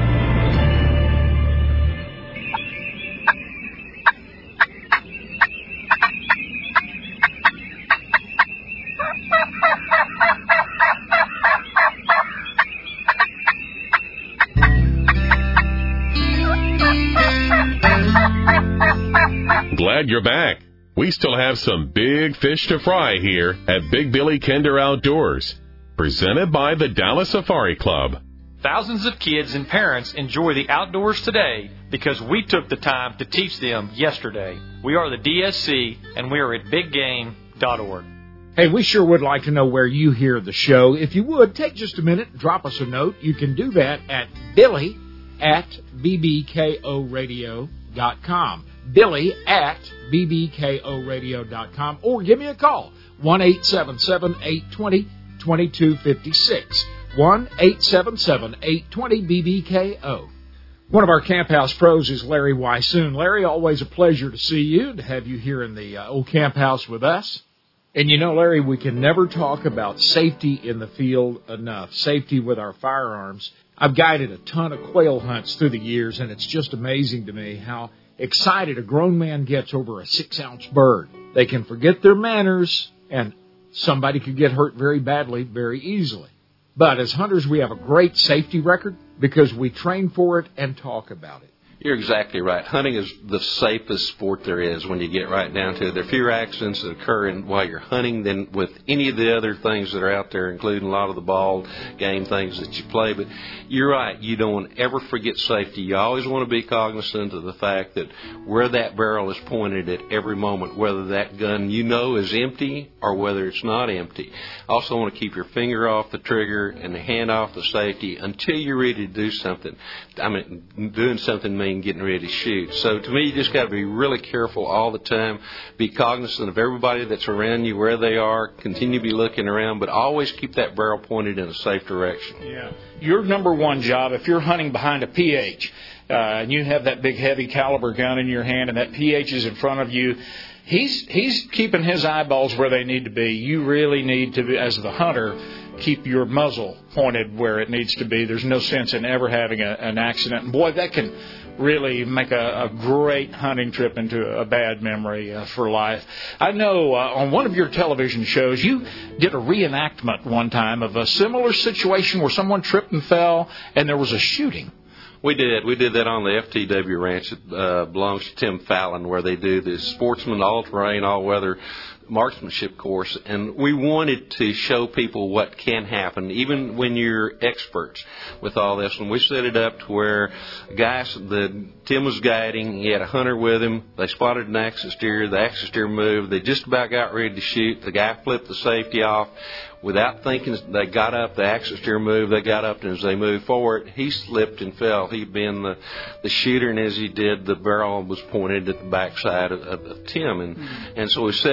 Glad you're back. We still have some big fish to fry here at Big Billy Kinder Outdoors, presented by the Dallas Safari Club. Thousands of kids and parents enjoy the outdoors today because we took the time to teach them yesterday. We are the D S C, and we are at big game dot org. Hey, we sure would like to know where you hear the show. If you would, take just a minute and drop us a note. You can do that at Billy at b b k o radio dot com. Billy at b b k o radio dot com, or give me a call, one eight seven seven, eight two zero, two two five six, one eight seven seven, eight two zero, B B K O. One of our Camp House pros is Larry Wysoon. Larry, always a pleasure to see you, to have you here in the uh, old Camp House with us. And you know, Larry, we can never talk about safety in the field enough, safety with our firearms. I've guided a ton of quail hunts through the years, and it's just amazing to me how excited a grown man gets over a six-ounce bird. They can forget their manners, and somebody could get hurt very badly very easily. But as hunters, we have a great safety record because we train for it and talk about it. You're exactly right. Hunting is the safest sport there is when you get right down to it. There are fewer accidents that occur in, while you're hunting than with any of the other things that are out there, including a lot of the ball game things that you play. But you're right. You don't want to ever forget safety. You always want to be cognizant of the fact that where that barrel is pointed at every moment, whether that gun you know is empty or whether it's not empty. Also want to keep your finger off the trigger and the hand off the safety until you're ready to do something. I mean, doing something means getting ready to shoot. So to me, you just got to be really careful all the time. Be cognizant of everybody that's around you, where they are. Continue to be looking around, but always keep that barrel pointed in a safe direction. Yeah. Your number one job, if you're hunting behind a P H, uh, and you have that big heavy caliber gun in your hand and that P H is in front of you, he's he's keeping his eyeballs where they need to be. You really need to be, as the hunter, keep your muzzle pointed where it needs to be. There's no sense in ever having a, an accident. And boy, that can really make a, a great hunting trip into a bad memory uh, for life. I know uh, on one of your television shows, you did a reenactment one time of a similar situation where someone tripped and fell and there was a shooting. We did. We did that on the F T W ranch. It uh, belongs to Tim Fallon, where they do the Sportsman all-terrain, all-weather marksmanship course, and we wanted to show people what can happen, even when you're experts with all this. And we set it up to where guys, the Tim was guiding, he had a hunter with him, they spotted an axis deer, the axis deer moved, they just about got ready to shoot, the guy flipped the safety off. Without thinking, they got up, the axis deer moved, they got up, and as they moved forward, he slipped and fell. He'd been the, the shooter, and as he did, the barrel was pointed at the backside of, of, of Tim. And, mm-hmm. and so we set it up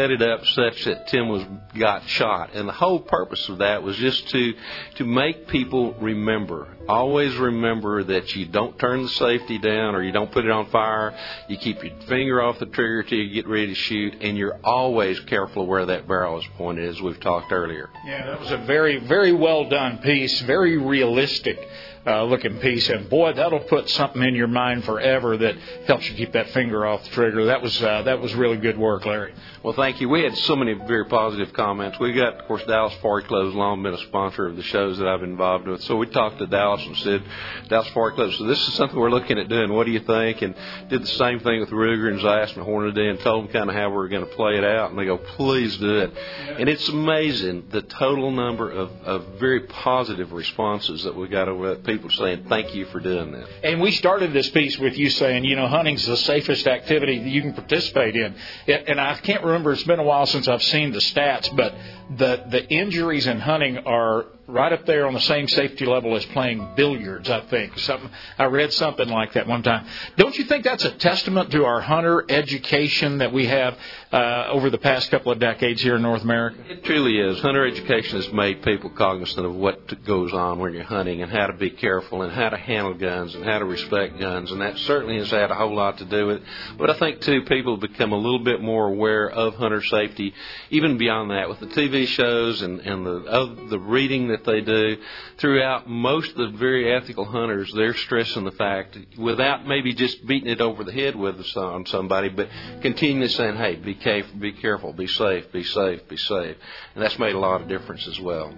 such that Tim was got shot. And the whole purpose of that was just to to make people remember. Always remember that you don't turn the safety down or you don't put it on fire. You keep your finger off the trigger till you get ready to shoot, and you're always careful where that barrel is pointed, as we've talked earlier. Yeah, that was a very, very well done piece, very realistic uh, looking piece, and boy, that'll put something in your mind forever that helps you keep that finger off the trigger. That was uh, that was really good work, Larry. Well, thank you. We had so many very positive comments. We got, of course, Dallas Safari Club has long been a sponsor of the shows that I've been involved with. So we talked to Dallas and said, Dallas Safari Club, so this is something we're looking at doing. What do you think? And did the same thing with Ruger and Zast and Hornady and told them kind of how we were going to play it out. And they go, please do it. And it's amazing the total number of, of very positive responses that we got over that. People saying, thank you for doing this. And we started this piece with you saying, you know, hunting's the safest activity that you can participate in. And I can't remember, it's been a while since I've seen the stats, but the, the injuries in hunting are right up there on the same safety level as playing billiards, I think. Something I read something like that one time. Don't you think that's a testament to our hunter education that we have uh, over the past couple of decades here in North America? It truly is. Hunter education has made people cognizant of what goes on when you're hunting and how to be careful and how to handle guns and how to respect guns, and that certainly has had a whole lot to do with it. But I think, too, people have become a little bit more aware of hunter safety, even beyond that, with the T V shows and, and the, of the reading that they do. Throughout, most of the very ethical hunters, they're stressing the fact, without maybe just beating it over the head with us on somebody, but continually saying, hey, be careful, be careful, be safe, be safe, be safe. And that's made a lot of difference as well.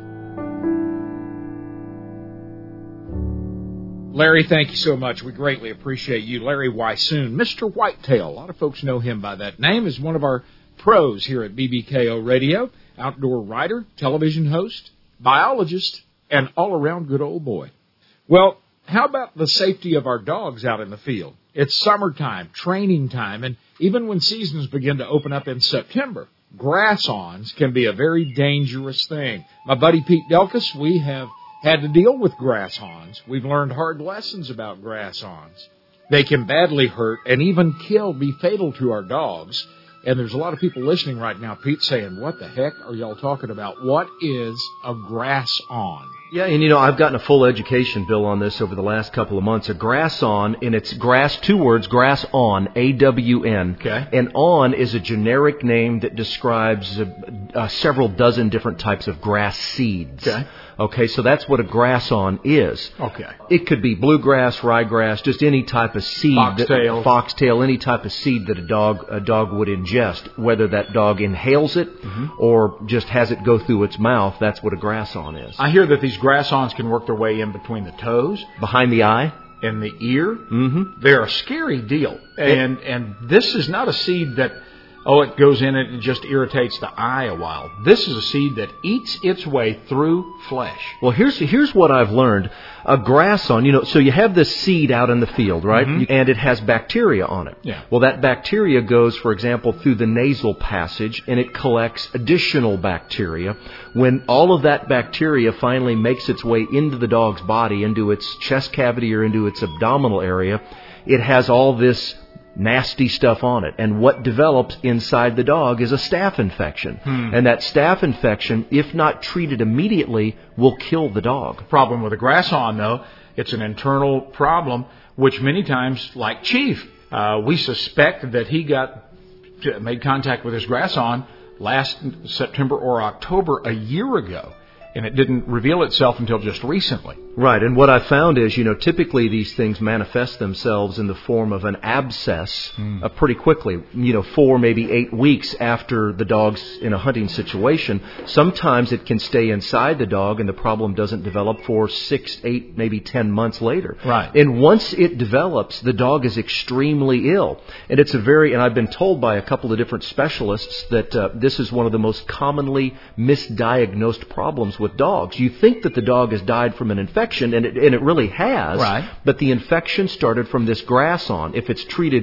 Larry, thank you so much. We greatly appreciate you. Larry Weishuhn, Mister Whitetail. A lot of folks know him by that name. Is one of our pros here at B B K O Radio. Outdoor writer, television host, biologist, and all-around good old boy. Well, how about the safety of our dogs out in the field? It's summertime, training time, and even when seasons begin to open up in September, grass-ons can be a very dangerous thing. My buddy Pete Delkus, we have had to deal with grass-ons. We've learned hard lessons about grass-ons. They can badly hurt and even kill, be fatal to our dogs. And there's a lot of people listening right now, Pete, saying, what the heck are y'all talking about? What is a grass-on? Yeah, and you know, I've gotten a full education, Bill, on this over the last couple of months. A grass-on, and it's grass, two words, grass-on, A W N. Okay. And on is a generic name that describes uh, uh, several dozen different types of grass seeds. Okay. Okay, so that's what a grass-on is. Okay. It could be bluegrass, ryegrass, just any type of seed. Foxtail. That, foxtail, any type of seed that a dog a dog would ingest. Whether that dog inhales it mm-hmm. or just has it go through its mouth, that's what a grass-on is. I hear that these grass-ons can work their way in between the toes. Behind the eye. And the ear. Mm-hmm. They're a scary deal. And, and this is not a seed that, oh, it goes in and it just irritates the eye a while. This is a seed that eats its way through flesh. Well, here's here's what I've learned. A grass-on, you know, so you have this seed out in the field, right? Mm-hmm. And it has bacteria on it. Yeah. Well, that bacteria goes, for example, through the nasal passage, and it collects additional bacteria. When all of that bacteria finally makes its way into the dog's body, into its chest cavity or into its abdominal area, it has all this nasty stuff on it. And what develops inside the dog is a staph infection. Hmm. And that staph infection, if not treated immediately, will kill the dog. Problem with a grass-on, though, it's an internal problem, which many times, like Chief, uh, we suspect that he got made contact with his grass-on last September or October a year ago. And it didn't reveal itself until just recently. Right, and what I found is, you know, typically these things manifest themselves in the form of an abscess mm. uh, pretty quickly, you know, four, maybe eight weeks after the dog's in a hunting situation. Sometimes it can stay inside the dog and the problem doesn't develop for six, eight, maybe ten months later. Right. And once it develops, the dog is extremely ill. And it's a very, and I've been told by a couple of different specialists that uh, this is one of the most commonly misdiagnosed problems with dogs. You think that the dog has died from an infection, and it, and it really has. Right. But the infection started from this grass-on. If it's treated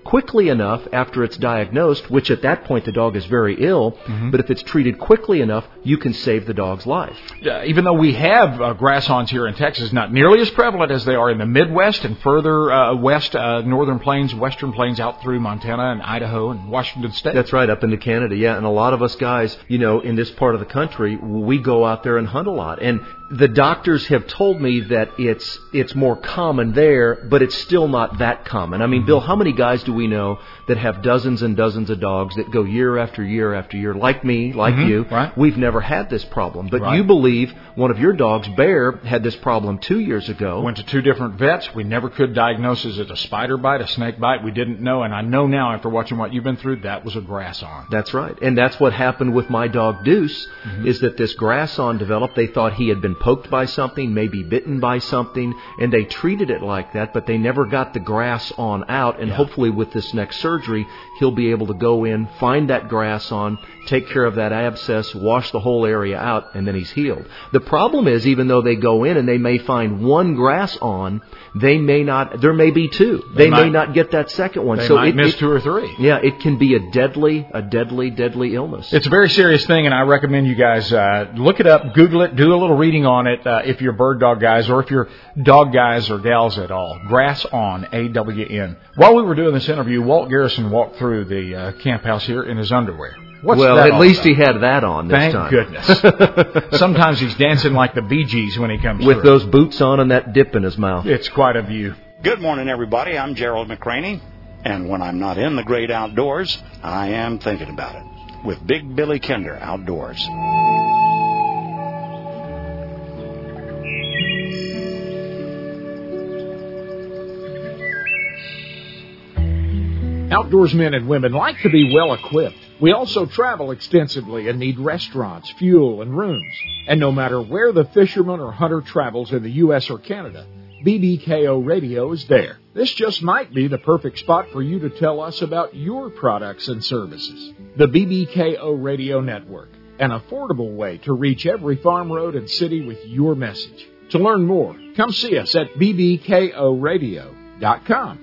quickly enough after it's diagnosed, which at that point the dog is very ill, Mm-hmm. but if it's treated quickly enough, you can save the dog's life. Uh, even though we have uh, grass-ons here in Texas, not nearly as prevalent as they are in the Midwest and further uh, west, uh, northern plains, western plains out through Montana and Idaho and Washington State. That's right, up into Canada, yeah. And a lot of us guys, you know, in this part of the country, we go out there and hunt a lot. And the doctors have told me that it's it's more common there, but it's still not that common. I mean, Bill, how many guys do we know that have dozens and dozens of dogs that go year after year after year, like me, like Mm-hmm. you? Right. We've never had this problem. But Right. you believe one of your dogs, Bear, had this problem two years ago. Went to two different vets. We never could diagnose is it a spider bite, a snake bite. We didn't know, and I know now after watching what you've been through, that was a grass-on. That's right. And that's what happened with my dog Deuce, Mhm. is that this grass-on developed. They thought he had been poked by something, maybe bitten by something, and they treated it like that, but they never got the grass-on out. And Yeah. hopefully with this next surgery, he'll be able to go in, find that grass-on, take care of that abscess, wash the whole area out, and then he's healed. The problem is, even though they go in and they may find one grass-on, they may not, there may be two. They, They may might- not get that second one. They so might it, miss it- two or three. Yeah, it can be a deadly, a deadly, deadly illness. It's a very serious thing, and I recommend you guys uh, look it up, Google it, do a little reading on it uh, if you're bird dog guys or if you're dog guys or gals at all. Grass on, A W N. While we were doing this interview, Walt Garrison walked through the uh, camp house here in his underwear. What's well, that at all least about? he had that on this Thank time. goodness. Sometimes he's dancing like the Bee Gees when he comes With through. those boots on and that dip in his mouth. It's quite a view. Good morning, everybody. I'm Gerald McCraney, and when I'm not in the great outdoors, I am thinking about it with Big Billy Kinder Outdoors. Outdoorsmen and women like to be well equipped. We also travel extensively and need restaurants, fuel, and rooms. And no matter where the fisherman or hunter travels in the U S or Canada, B B K O Radio is there. This just might be the perfect spot for you to tell us about your products and services. The B B K O Radio Network, an affordable way to reach every farm road and city with your message. To learn more, come see us at B B K O radio dot com.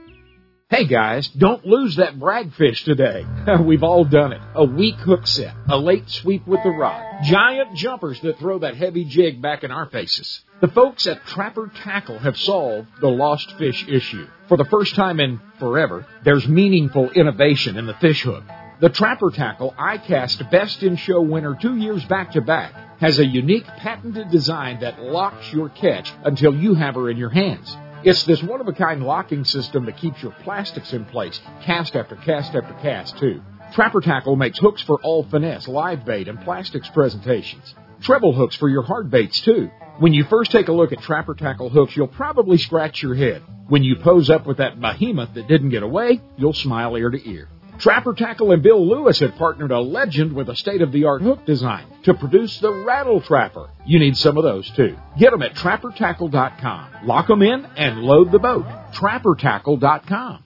Hey guys, don't lose that bragfish today. We've all done it. A weak hook set, a late sweep with the rod, giant jumpers that throw that heavy jig back in our faces. The folks at Trapper Tackle have solved the lost fish issue. For the first time in forever, there's meaningful innovation in the fish hook. The Trapper Tackle iCast Best in Show winner two years back to back has a unique patented design that locks your catch until you have her in your hands. It's this one-of-a-kind locking system that keeps your plastics in place, cast after cast after cast, too. Trapper Tackle makes hooks for all finesse, live bait, and plastics presentations. Treble hooks for your hard baits, too. When you first take a look at Trapper Tackle hooks, you'll probably scratch your head. When you pose up with that behemoth that didn't get away, you'll smile ear to ear. Trapper Tackle and Bill Lewis have partnered a legend with a state-of-the-art hook design to produce the Rattle Trapper. You need some of those, too. Get them at trapper tackle dot com. Lock them in and load the boat. trapper tackle dot com.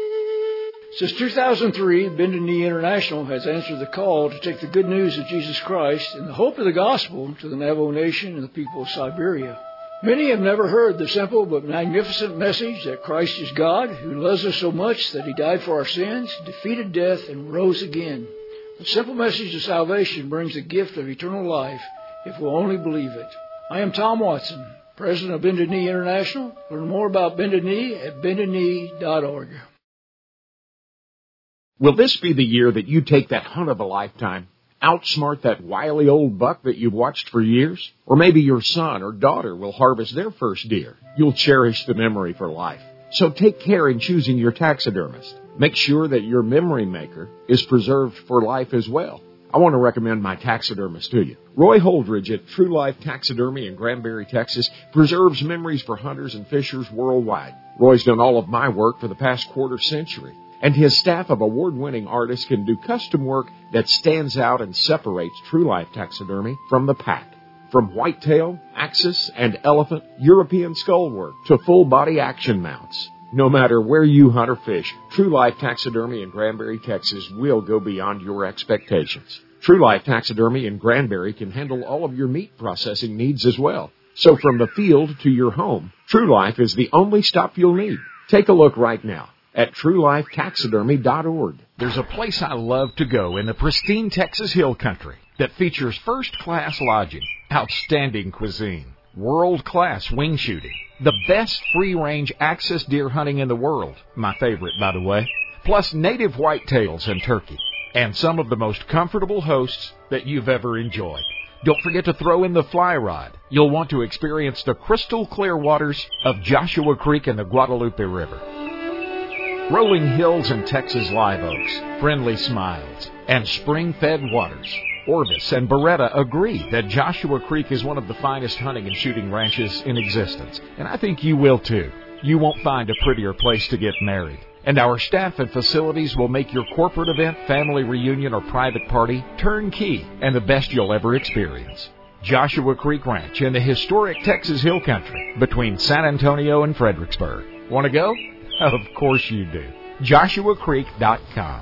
Since two thousand three, Bended Knee International has answered the call to take the good news of Jesus Christ and the hope of the gospel to the Navajo Nation and the people of Siberia. Many have never heard the simple but magnificent message that Christ is God, who loves us so much that he died for our sins, defeated death, and rose again. The simple message of salvation brings the gift of eternal life if we'll only believe it. I am Tom Watson, president of Bended Knee International. Learn more about Bended Knee at bended knee dot org. Will this be the year that you take that hunt of a lifetime? Outsmart that wily old buck that you've watched for years? Or maybe your son or daughter will harvest their first deer. You'll cherish the memory for life. So take care in choosing your taxidermist. Make sure that your memory maker is preserved for life as well. I want to recommend my taxidermist to you. Roy Holdridge at True Life Taxidermy in Granbury, Texas, preserves memories for hunters and fishers worldwide. Roy's done all of my work for the past quarter century, and his staff of award-winning artists can do custom work that stands out and separates True Life Taxidermy from the pack. From whitetail, axis, and elephant, European skull work to full-body action mounts. No matter where you hunt or fish, True Life Taxidermy in Granbury, Texas will go beyond your expectations. True Life Taxidermy in Granbury can handle all of your meat processing needs as well. So from the field to your home, True Life is the only stop you'll need. Take a look right now at true life taxidermy dot org. There's a place I love to go in the pristine Texas Hill Country that features first-class lodging, outstanding cuisine, world-class wing shooting, the best free-range access deer hunting in the world, my favorite, by the way, plus native whitetails and turkey, and some of the most comfortable hosts that you've ever enjoyed. Don't forget to throw in the fly rod. You'll want to experience the crystal clear waters of Joshua Creek and the Guadalupe River. Rolling hills and Texas live oaks, friendly smiles, and spring-fed waters. Orvis and Beretta agree that Joshua Creek is one of the finest hunting and shooting ranches in existence, and I think you will too. You won't find a prettier place to get married. And our staff and facilities will make your corporate event, family reunion, or private party turnkey and the best you'll ever experience. Joshua Creek Ranch in the historic Texas Hill Country between San Antonio and Fredericksburg. Want to go? Of course you do. Joshua Creek dot com.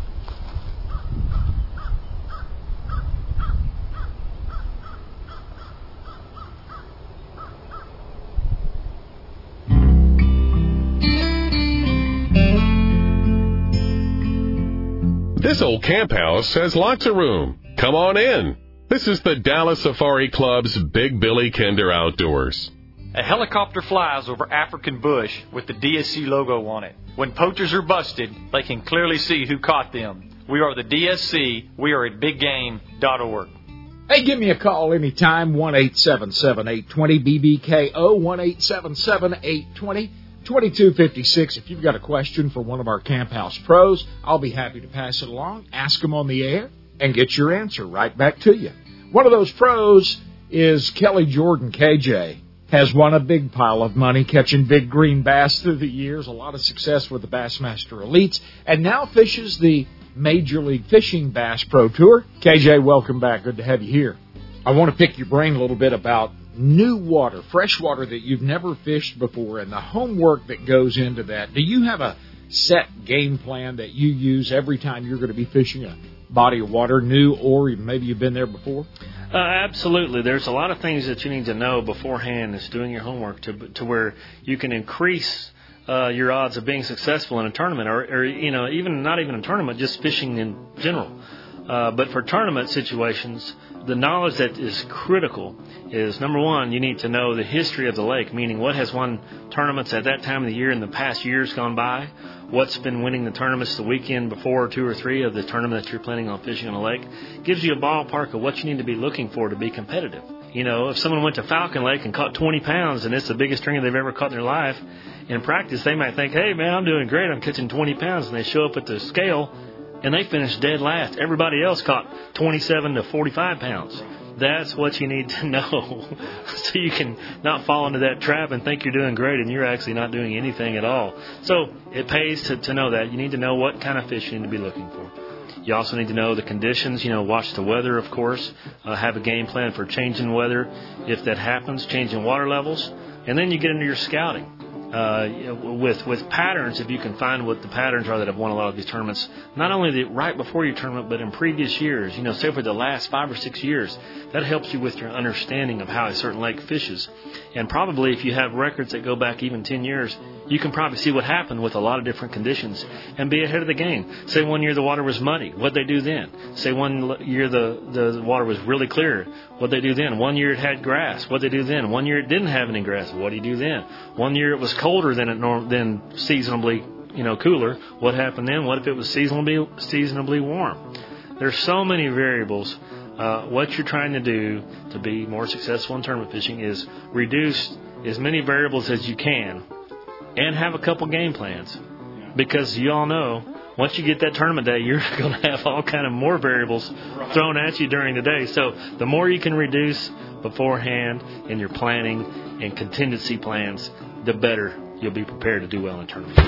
This old camp house has lots of room. Come on in. This is the Dallas Safari Club's Big Billy Kinder Outdoors. A helicopter flies over African bush with the D S C logo on it. When poachers are busted, they can clearly see who caught them. We are the D S C. We are at big game dot org. Hey, give me a call anytime, one eight seven seven, eight two zero, B B K O, one eight seven seven, eight two zero, two two five six. If you've got a question for one of our Camp House pros, I'll be happy to pass it along, ask them on the air, and get your answer right back to you. One of those pros is Kelly Jordan, K J. Has won a big pile of money catching big green bass through the years, a lot of success with the Bassmaster Elites, and now fishes the Major League Fishing Bass Pro Tour. K J, welcome back. Good to have you here. I want to pick your brain a little bit about new water, fresh water that you've never fished before, and the homework that goes into that. Do you have a set game plan that you use every time you're going to be fishing a body of water, new or maybe you've been there before? Uh, absolutely. There's a lot of things that you need to know beforehand. Is doing your homework to to where you can increase uh, your odds of being successful in a tournament, or, or you know, even not even a tournament, just fishing in general. Uh, but for tournament situations, the knowledge that is critical is, number one, you need to know the history of the lake, meaning what has won tournaments at that time of the year in the past years gone by, what's been winning the tournaments the weekend before, or two or three of the tournament that you're planning on fishing on a lake. Gives you a ballpark of what you need to be looking for to be competitive. You know, if someone went to Falcon Lake and caught twenty pounds and it's the biggest stringer they've ever caught in their life, in practice they might think, hey, man, I'm doing great, I'm catching twenty pounds, and they show up at the scale and they finish dead last. Everybody else caught twenty-seven to forty-five pounds. That's what you need to know so you can not fall into that trap and think you're doing great and you're actually not doing anything at all. So it pays to, to know that. You need to know what kind of fish you need to be looking for. You also need to know the conditions, you know, watch the weather, of course, uh, have a game plan for changing weather if that happens, changing water levels, and then you get into your scouting. Uh, with with patterns, if you can find what the patterns are that have won a lot of these tournaments, not only the, right before your tournament, but in previous years, you know, say for the last five or six years, that helps you with your understanding of how a certain lake fishes. And probably if you have records that go back even ten years, you can probably see what happened with a lot of different conditions and be ahead of the game. Say one year the water was muddy, what'd they do then? Say one year the, the water was really clear, what'd they do then? One year it had grass, what'd they do then? One year it didn't have any grass, what do you do then? One year it was colder than it norm, than seasonably, you know, cooler, what happened then? What if it was seasonably seasonably warm? There's so many variables. Uh, what you're trying to do to be more successful in tournament fishing is reduce as many variables as you can and have a couple game plans, because you all know once you get that tournament day, you're going to have all kind of more variables thrown at you during the day. So the more you can reduce beforehand in your planning and contingency plans, the better you'll be prepared to do well in tournaments.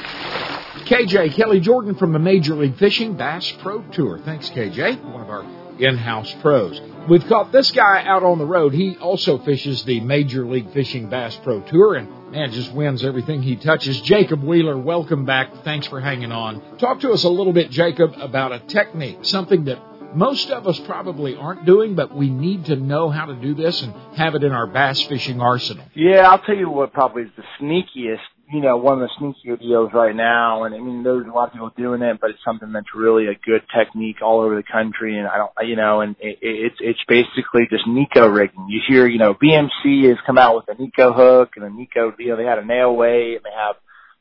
K J, Kelly Jordan from the Major League Fishing Bass Pro Tour. Thanks, K J, one of our in-house pros. We've caught this guy out on the road. He also fishes the Major League Fishing Bass Pro Tour and, man, just wins everything he touches. Jacob Wheeler, welcome back. Thanks for hanging on. Talk to us a little bit, Jacob, about a technique, something that most of us probably aren't doing, but we need to know how to do this and have it in our bass fishing arsenal. Yeah, I'll tell you what probably is the sneakiest you know, one of the sneakier deals right now. And I mean, there's a lot of people doing it, but it's something that's really a good technique all over the country. And I don't, you know, and it, it's, it's basically just Nico rigging. You hear, you know, B M C has come out with a Nico hook and a Nico, you know, they had a nail weight and they have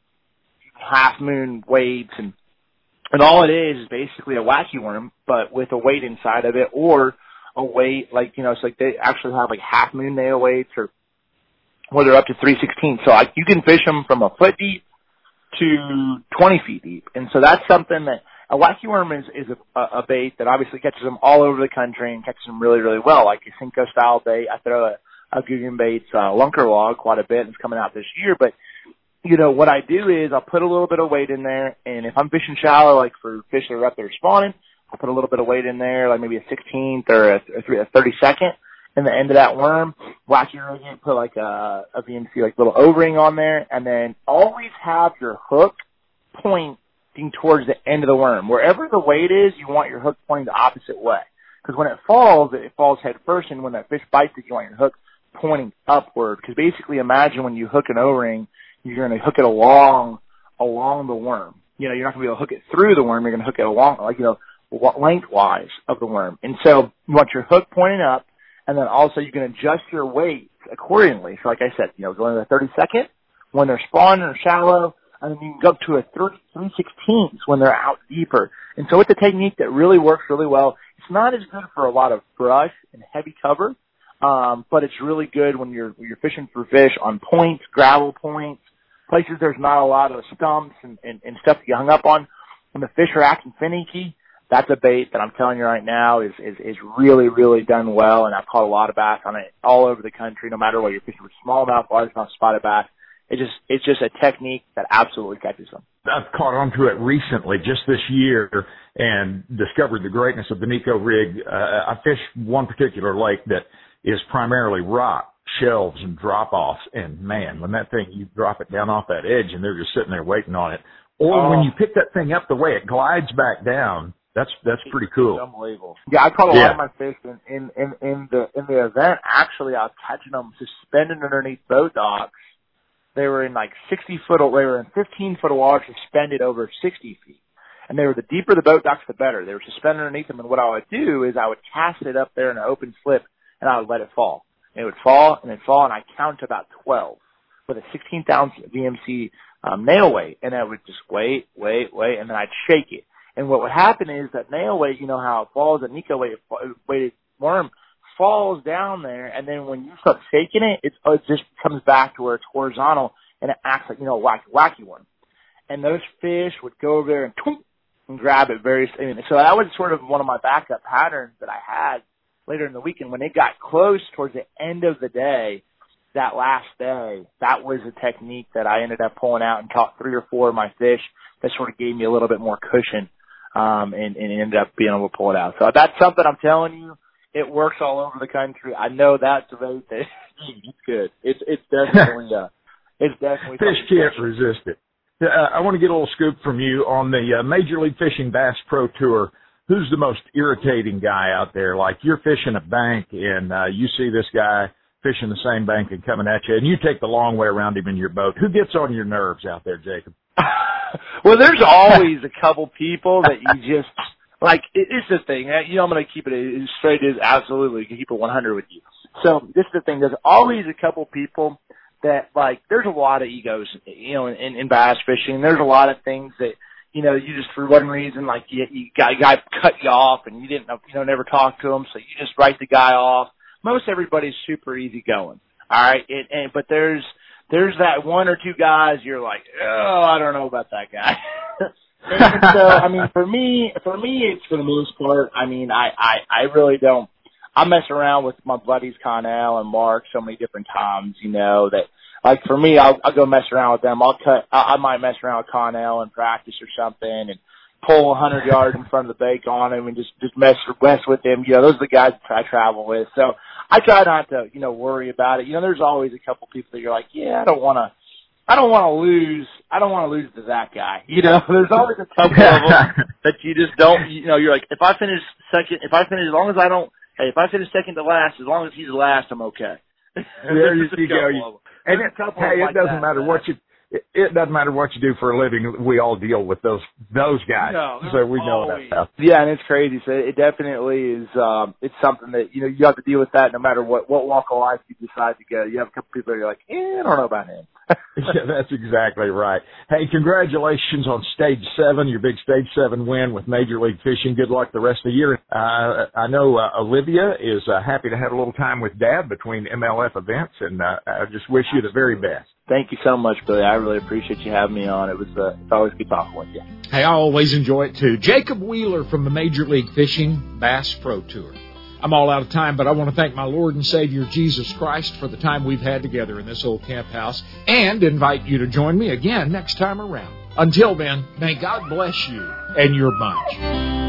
half moon weights, and, and all it is is basically a wacky worm, but with a weight inside of it, or a weight, like, you know, it's like they actually have like half moon nail weights, or where they're up to three sixteen. So like you can fish them from a foot deep to twenty feet deep. And so that's something that a wacky worm is, is a, a bait that obviously catches them all over the country and catches them really, really well. Like a Cinco style bait. I throw a, a Guggen Baits uh, lunker log quite a bit, and it's coming out this year. But, you know, what I do is I'll put a little bit of weight in there, and if I'm fishing shallow, like for fish that are up there spawning, I'll put a little bit of weight in there, like maybe a sixteenth or a, a thirty-second in the end of that worm. Wacky rig it, put like a, a V M C, like little O-ring on there, and then always have your hook pointing towards the end of the worm. Wherever the weight is, you want your hook pointing the opposite way. Because when it falls, it falls head first, and when that fish bites it, you want your hook pointing upward. Because basically, imagine when you hook an O-ring, you're going to hook it along, along the worm. You know, you're not going to be able to hook it through the worm. You're going to hook it along, like, you know, lengthwise of the worm. And so you want your hook pointing up, and then also you can adjust your weight accordingly. So like I said, you know, go into the thirty-second when they're spawning or shallow, and then you can go up to a three sixteenths when they're out deeper. And so it's a technique that really works really well. It's not as good for a lot of brush and heavy cover, um, but it's really good when you're when you're fishing for fish on points, gravel points, places there's not a lot of stumps and, and, and stuff that you hung up on. When the fish are acting finicky, that's a bait that I'm telling you right now is, is, is really, really done well, and I've caught a lot of bass on it all over the country, no matter what you're fishing with smallmouth, largemouth, spotted bass. It just, it's just a technique that absolutely catches them. I've caught onto it recently, just this year, and discovered the greatness of the Nico rig. Uh, I fish one particular lake that is primarily rock, shelves, and drop-offs, and man, when that thing, you drop it down off that edge, and they're just sitting there waiting on it. Or oh. when you pick that thing up, the way it glides back down, That's that's pretty cool. It's unbelievable. Yeah, I caught a yeah. lot of my fish in, in, in, in the in the event. Actually, I was catching them suspended underneath boat docks. They were in like sixty foot. They were in fifteen foot of water, suspended over sixty feet. And they were the deeper the boat docks, the better. They were suspended underneath them. And what I would do is I would cast it up there in an open slip, and I would let it fall. And it would fall and it'd fall, and I count to about twelve with a sixteenth ounce V M C um, nail weight, and I would just wait, wait, wait, and then I'd shake it. And what would happen is that nail weight, you know how it falls, a Nico weight, weighted worm falls down there, and then when you start shaking it, it's, it just comes back to where it's horizontal, and it acts like, you know, a wacky, wacky one. And those fish would go over there and twink, and grab it very, I mean, so that was sort of one of my backup patterns that I had later in the weekend. When it got close towards the end of the day, that last day, that was a technique that I ended up pulling out and caught three or four of my fish that sort of gave me a little bit more cushion. Um, and, and ended up being able to pull it out. So that's something I'm telling you, it works all over the country. I know that's a bait that it's good. It's it's definitely uh, it's definitely fish can't special. resist it. Uh, I want to get a little scoop from you on the uh, Major League Fishing Bass Pro Tour. Who's the most irritating guy out there? Like you're fishing a bank and uh, you see this guy fishing the same bank and coming at you, and you take the long way around him in your boat. Who gets on your nerves out there, Jacob? Well, there's always a couple people that you just, like, it, it's the thing. You know, I'm going to keep it as straight as absolutely, keep it one hundred with you. So this is the thing. There's always a couple people that, like, there's a lot of egos, you know, in, in bass fishing. There's a lot of things that, you know, you just, for one reason, like, you, you got, a guy cut you off and you didn't, you know, never talk to him, so you just write the guy off. Most everybody's super easygoing. All right. And, and, but there's, There's that one or two guys you're like, oh, I don't know about that guy. And so, I mean, for me, for me, it's for the most part, I mean, I, I, I really don't, I mess around with my buddies Connell and Mark so many different times, you know, that, like, for me, I'll, I'll go mess around with them. I'll cut, I, I might mess around with Connell in practice or something and pull a hundred yards in front of the bait on him and just, just mess, mess with him. You know, those are the guys I travel with. So I try not to, you know, worry about it. You know, there's always a couple people that you're like, yeah, I don't want to, I don't want to lose, I don't want to lose to that guy. You know, there's always a couple of them that you just don't, you know, you're like, if I finish second, if I finish, as long as I don't, hey, if I finish second to last, as long as he's last, I'm okay. There you go. You, and it, hey, it doesn't like matter that. what you, it, it doesn't matter what you do for a living. We all deal with those those guys, No, so we know always. that stuff. Yeah, and it's crazy. So it definitely is. Um, it's something that you know you have to deal with that no matter what what walk of life you decide to go. You have a couple people that are like, eh, I don't know about him. Yeah, that's exactly right. Hey, congratulations on Stage seven, your big Stage seven win with Major League Fishing. Good luck the rest of the year. Uh, I know uh, Olivia is uh, happy to have a little time with Dad between M L F events, and uh, I just wish you the very best. Thank you so much, Billy. I really appreciate you having me on. It was uh, it's always good talking with you. Hey, I always enjoy it, too. Jacob Wheeler from the Major League Fishing Bass Pro Tour. I'm all out of time, but I want to thank my Lord and Savior, Jesus Christ, for the time we've had together in this old camp house, and invite you to join me again next time around. Until then, may God bless you and your bunch.